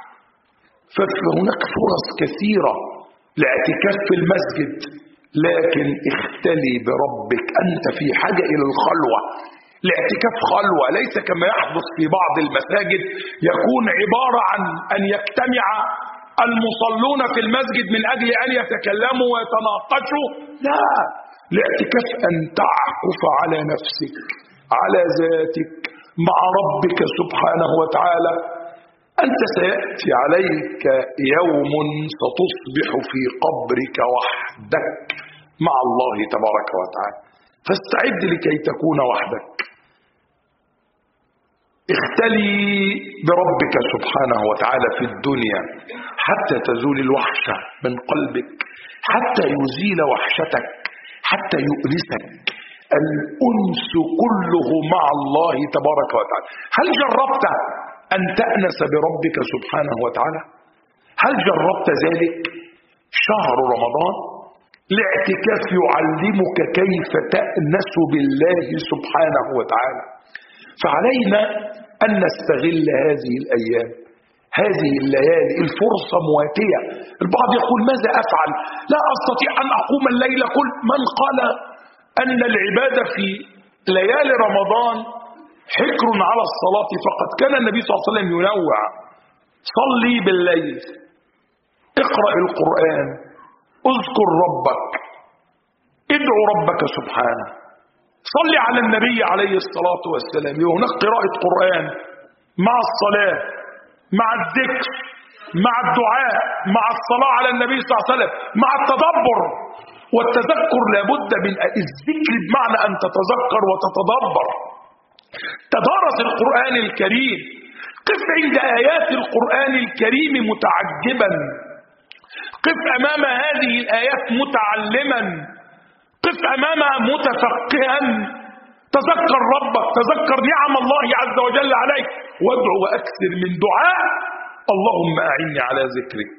S1: فهناك فرص كثيرة لاعتكاف في المسجد، لكن اختلي بربك. أنت في حاجة إلى الخلوة. الاعتكاف خلوة، ليس كما يحدث في بعض المساجد يكون عبارة عن أن يجتمع المصلون في المسجد من أجل أن يتكلموا ويتناقشوا. لا، الاعتكاف أن تعكف على نفسك، على ذاتك، مع ربك سبحانه وتعالى. أنت سيأتي عليك يوم ستصبح في قبرك وحدك مع الله تبارك وتعالى، فاستعد لكي تكون وحدك. اختلي بربك سبحانه وتعالى في الدنيا حتى تزول الوحشة من قلبك، حتى يزيل وحشتك، حتى يؤنسك. الأنس كله مع الله تبارك وتعالى. هل جربت أن تأنس بربك سبحانه وتعالى؟ هل جربت ذلك؟ شهر رمضان الاعتكاف يعلمك كيف تأنس بالله سبحانه وتعالى. فعلينا أن نستغل هذه الأيام، هذه الليالي. الفرصة مواتية. البعض يقول ماذا أفعل؟ لا أستطيع أن أقوم الليل كل. من قال أن العبادة في ليالي رمضان حكر على الصلاة فقط؟ كان النبي صلى الله عليه وسلم ينوع: صلي بالليل، اقرأ القرآن، اذكر ربك، ادعو ربك سبحانه، صلي على النبي عليه الصلاة والسلام. هناك قراءة قرآن مع الصلاة، مع الذكر، مع الدعاء، مع الصلاة على النبي صلى الله عليه وسلم، مع التدبر. والتذكر لابد من الذكر بمعنى أن تتذكر وتتدبر. تدارس القرآن الكريم، قف عند آيات القرآن الكريم متعجبا، قف أمام هذه الآيات متعلما، قف أمامها متفقها. تذكر ربك، تذكر نعم الله عز وجل عليك، وادعو وأكثر من دعاء: اللهم أعني على ذكرك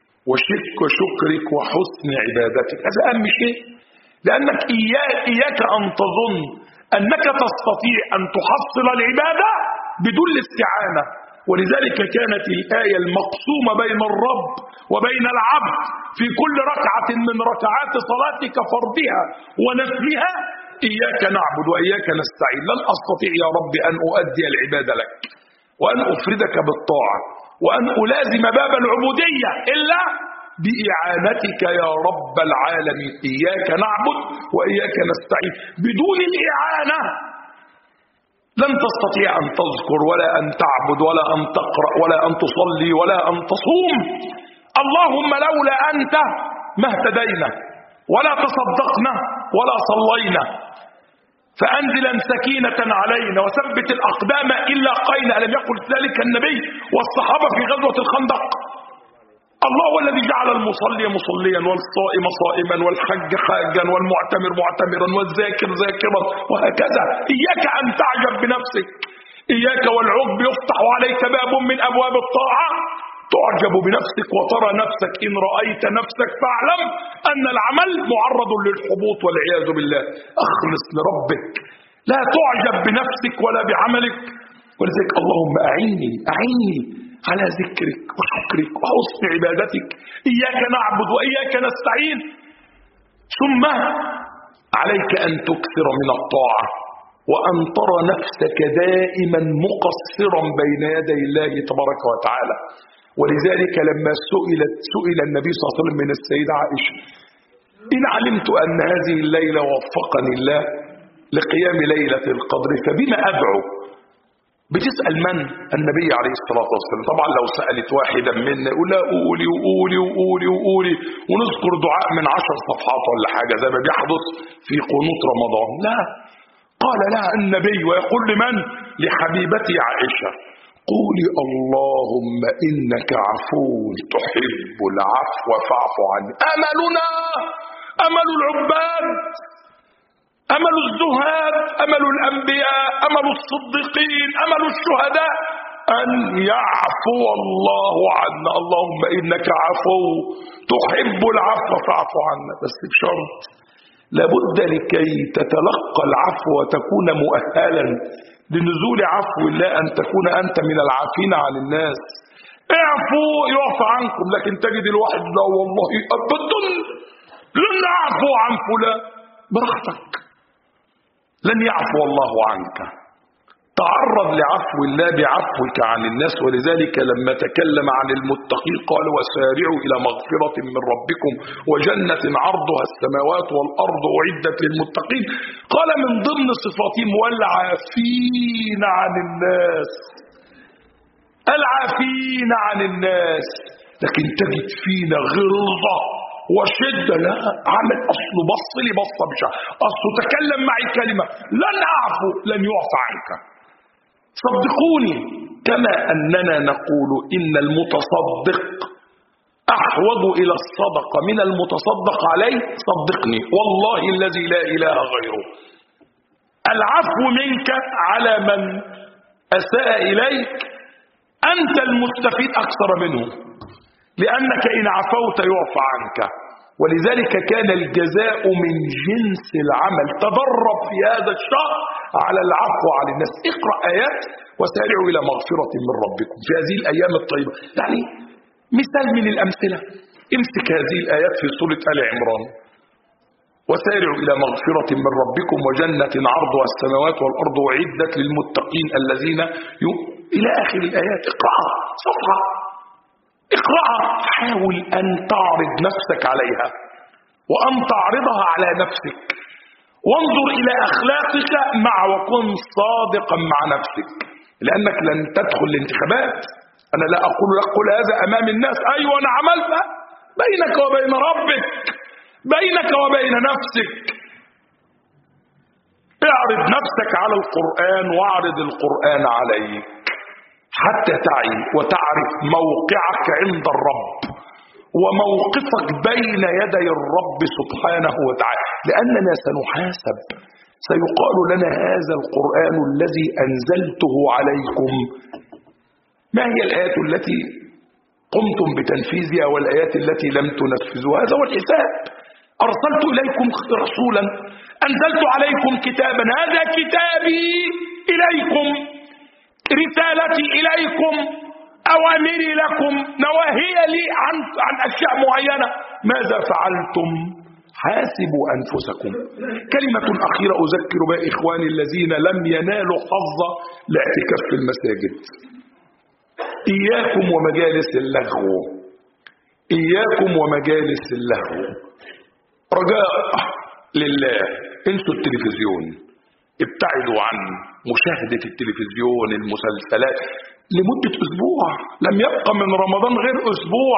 S1: وشكرك وحسن عبادتك. هذا أهم شيء، لأنك إياك أن تظن أنك تستطيع أن تحصل العبادة بدون الاستعانة. ولذلك كانت الآية المقسومة بين الرب وبين العبد في كل ركعة من ركعات صلاتك فرضها ونفلها: إياك نعبد وإياك نستعين. لن أستطيع يا رب أن أؤدي العبادة لك وأن أفردك بالطاعة وأن ألازم باب العبودية إلا بإعانتك يا رب العالمين. إياك نعبد وإياك نستعين. بدون الإعانة لن تستطيع أن تذكر ولا أن تعبد ولا أن تقرأ ولا أن تصلي ولا أن تصوم. اللهم لولا أنت ما اهتدينا ولا تصدقنا ولا صلينا. فأنزلا سكينة علينا وثبت الأقدام إلا قينا. ألم يقل ذلك النبي والصحابة في غزوة الخندق؟ الله هو الذي جعل المصلي مصليا والصائم صائما والحج حاجا والمعتمر معتمرا والذاكر ذاكرا وهكذا. إياك أن تعجب بنفسك، إياك والعجب. يفتح عليك باب من أبواب الطاعة تعجب بنفسك وترى نفسك. إن رأيت نفسك فاعلم أن العمل معرض للحبوط والعياذ بالله. أخلص لربك، لا تعجب بنفسك ولا بعملك. ولذلك اللهم أعيني أعيني على ذكرك وشكرك وحسن عبادتك. إياك نعبد وإياك نستعين. ثم عليك أن تكثر من الطاعة وأن ترى نفسك دائما مقصرا بين يدي الله تبارك وتعالى. ولذلك لما سئلت سئل النبي صلى الله عليه وسلم من السيدة عائشة: إن علمت أن هذه الليلة وفقني الله لقيام ليلة القدر فبما أدعو؟ بتسأل من؟ النبي عليه الصلاة والسلام. طبعا لو سألت واحدا منا يقول لا قولي وقولي وقولي وقولي ونذكر دعاء من عشر صفحات ولا حاجة زي ما بيحدث في قنوت رمضان. لا، قال لها النبي ويقول لمن؟ لحبيبتي عائشة: قولي اللهم إنك عفو تحب العفو فاعف عني. أملنا أمل العباد، أمل الزهاد، أمل الأنبياء، أمل الصديقين، أمل الشهداء، أن يعفو الله عنا. اللهم إنك عفو تحب العفو فاعف عنا، بس بشرط لابد لكي تتلقى العفو وتكون مؤهلا لنزول عفو الله أن تكون أنت من العافين عن الناس. اعفوا يعفى عنكم، لكن تجد الواحد لا والله أبدا لن أعفو عن فلان، براحتك، لن يعفو الله عنك. تعرض لعفو الله بعفوك عن الناس. ولذلك لما تكلم عن المتقين قال وسارعوا إلى مغفرة من ربكم وجنة عرضها السماوات والأرض أعدت للمتقين، قال من ضمن صفاتهم والعافين عن الناس. العافين عن الناس، لكن تجد فينا غلظة وشدة. لا عمل أصله بص لي بصة بشعر، أصله تكلم معي كلمة لن أعفو، لن يعفى عنك. صدقوني، كما أننا نقول إن المتصدق أحوج إلى الصدقة من المتصدق عليه، صدقني والله الذي لا إله غيره، العفو منك على من أساء إليك أنت المستفيد أكثر منه، لأنك إن عفوت يعفى عنك. ولذلك كان الجزاء من جنس العمل. تدرب في هذا الشهر على العفو عن الناس. اقرأ آيات وسارعوا إلى مغفرة من ربكم في هذه الأيام الطيبة. يعني مثال من الأمثلة، امسك هذه الآيات في سورة آل عمران، وسارعوا إلى مغفرة من ربكم وجنة عرضها السماوات والأرض أعدت للمتقين الذين ي... إلى آخر الآيات. اقرأها صفحة، اقرأها، حاول أن تعرض نفسك عليها وأن تعرضها على نفسك، وانظر إلى أخلاقك مع وكن صادقا مع نفسك، لأنك لن تدخل الانتخابات. أنا لا أقول لك قل هذا أمام الناس، أيوة أنا عملتها، بينك وبين ربك، بينك وبين نفسك. اعرض نفسك على القرآن واعرض القرآن عليك حتى تعي وتعرف موقعك عند الرب وموقفك بين يدي الرب سبحانه وتعالى، لأننا سنحاسب. سيقال لنا هذا القرآن الذي أنزلته عليكم ما هي الآيات التي قمتم بتنفيذها والآيات التي لم تنفذوا؟ هذا هو الحساب. أرسلت إليكم رسولا، أنزلت عليكم كتابا، هذا كتابي إليكم، رسالتي إليكم، أوامري لكم، نواهي لي عن عن أشياء معينة. ماذا فعلتم؟ حاسبوا أنفسكم. كلمة أخيرة أذكر بها إخواني الذين لم ينالوا حظ الاعتكاف في المساجد. إياكم ومجالس اللغو، إياكم ومجالس اللغو. رجاء لله، انسوا التلفزيون، ابتعدوا عن مشاهدة التلفزيون، المسلسلات لمدة أسبوع. لم يبقى من رمضان غير أسبوع.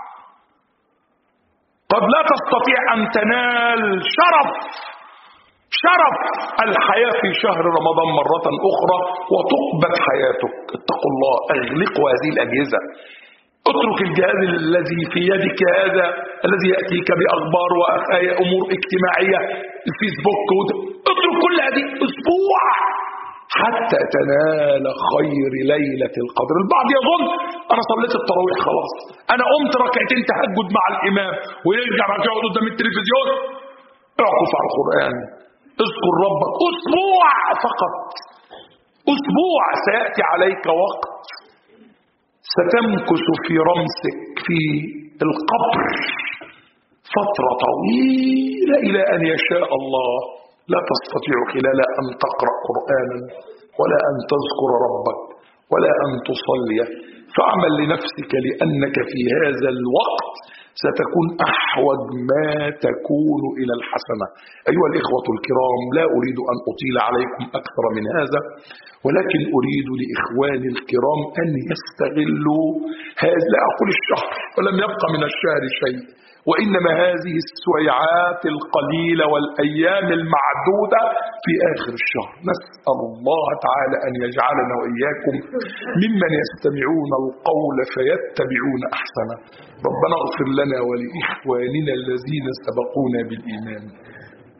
S1: قد لا تستطيع أن تنال شرف شرف الحياة في شهر رمضان مرة أخرى وتقبت حياتك. اتقوا الله، اغلقوا هذه الأجهزة، اترك الجهاز الذي في يدك هذا الذي يأتيك بأخبار وأمور اجتماعية، الفيسبوك، اترك كل هذه أسبوع حتى تنال خير ليلة القدر. البعض يظن أنا صليت التراويح خلاص، أنا قمت ركعتين تهجد مع الإمام ويرجع بعد يقعد قدام التلفزيون. اعكف على القرآن، اذكر ربك أسبوع فقط، أسبوع. سيأتي عليك وقت ستمكث في رمسك في القبر فترة طويلة إلى أن يشاء الله، لا تستطيع خلال أن تقرأ قرآنا ولا أن تذكر ربك ولا أن تصلي. فاعمل لنفسك، لأنك في هذا الوقت ستكون أحوج ما تكون إلى الحسنة. أيها الإخوة الكرام، لا أريد أن أطيل عليكم أكثر من هذا، ولكن أريد لإخواني الكرام أن يستغلوا هذا، لا أقول الشهر ولم يبقى من الشهر شيء، وإنما هذه السويعات القليلة والأيام المعدودة في آخر الشهر. نسأل الله تعالى أن يجعلنا وإياكم ممن يستمعون القول فيتبعون أحسنه. ربنا اغفر لنا ولإخواننا الذين سبقونا بالإيمان،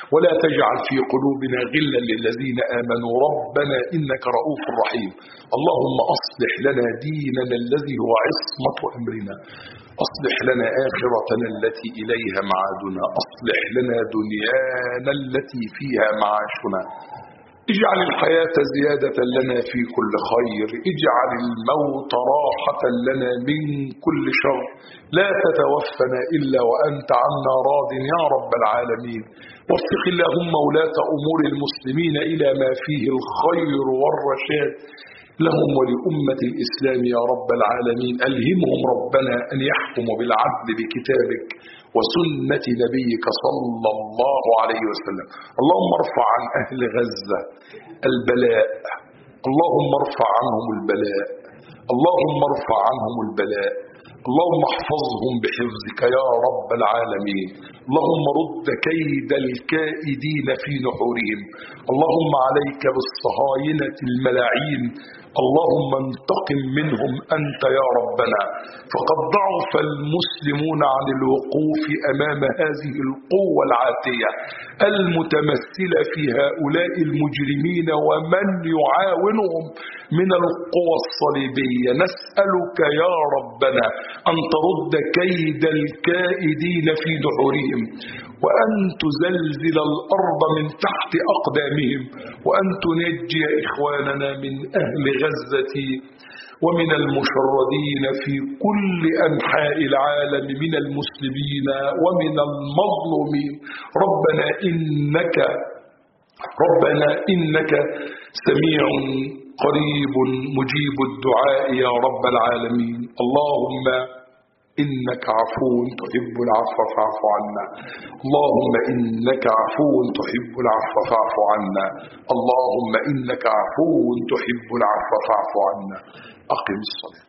S1: ولا تجعل في قلوبنا غلا للذين آمنوا ربنا إنك رؤوف رحيم. اللهم أصلح لنا ديننا الذي هو عصمة أمرنا، أصلح لنا آخرتنا التي إليها معادنا، أصلح لنا دنيانا التي فيها معاشنا، اجعل الحياة زيادة لنا في كل خير، اجعل الموت راحة لنا من كل شر، لا تتوفنا إلا وأنت عنا راض يا رب العالمين. وفق اللهم ولاة أمور المسلمين إلى ما فيه الخير والرشاد لهم ولأمة الإسلام يا رب العالمين. ألهمهم ربنا أن يحكموا بالعدل بكتابك وسنة نبيك صلى الله عليه وسلم. اللهم ارفع عن أهل غزة البلاء، اللهم ارفع عنهم البلاء، اللهم ارفع عنهم البلاء، اللهم احفظهم بحفظك يا رب العالمين. اللهم رد كيد الكائدين في نحورهم، اللهم عليك بالصهاينة الملاعين، اللهم انتقم منهم أنت يا ربنا. فقد ضعف المسلمون عن الوقوف أمام هذه القوة العاتية المتمثلة في هؤلاء المجرمين ومن يعاونهم من القوى الصليبية. نسألك يا ربنا أن ترد كيد الكائدين في نحورهم، وأن تزلزل الأرض من تحت أقدامهم، وأن تنجي إخواننا من أهل غزة ومن المشردين في كل أنحاء العالم من المسلمين ومن المظلومين. ربنا إنك ربنا إنك سميع قريب مجيب الدعاء يا رب العالمين. اللهم إنك عفو تحب العفو فاعف عنا، اللهم إنك عفو تحب العفو فاعف عنا، اللهم إنك عفو تحب العفو فاعف عنا. أقم الصلاة.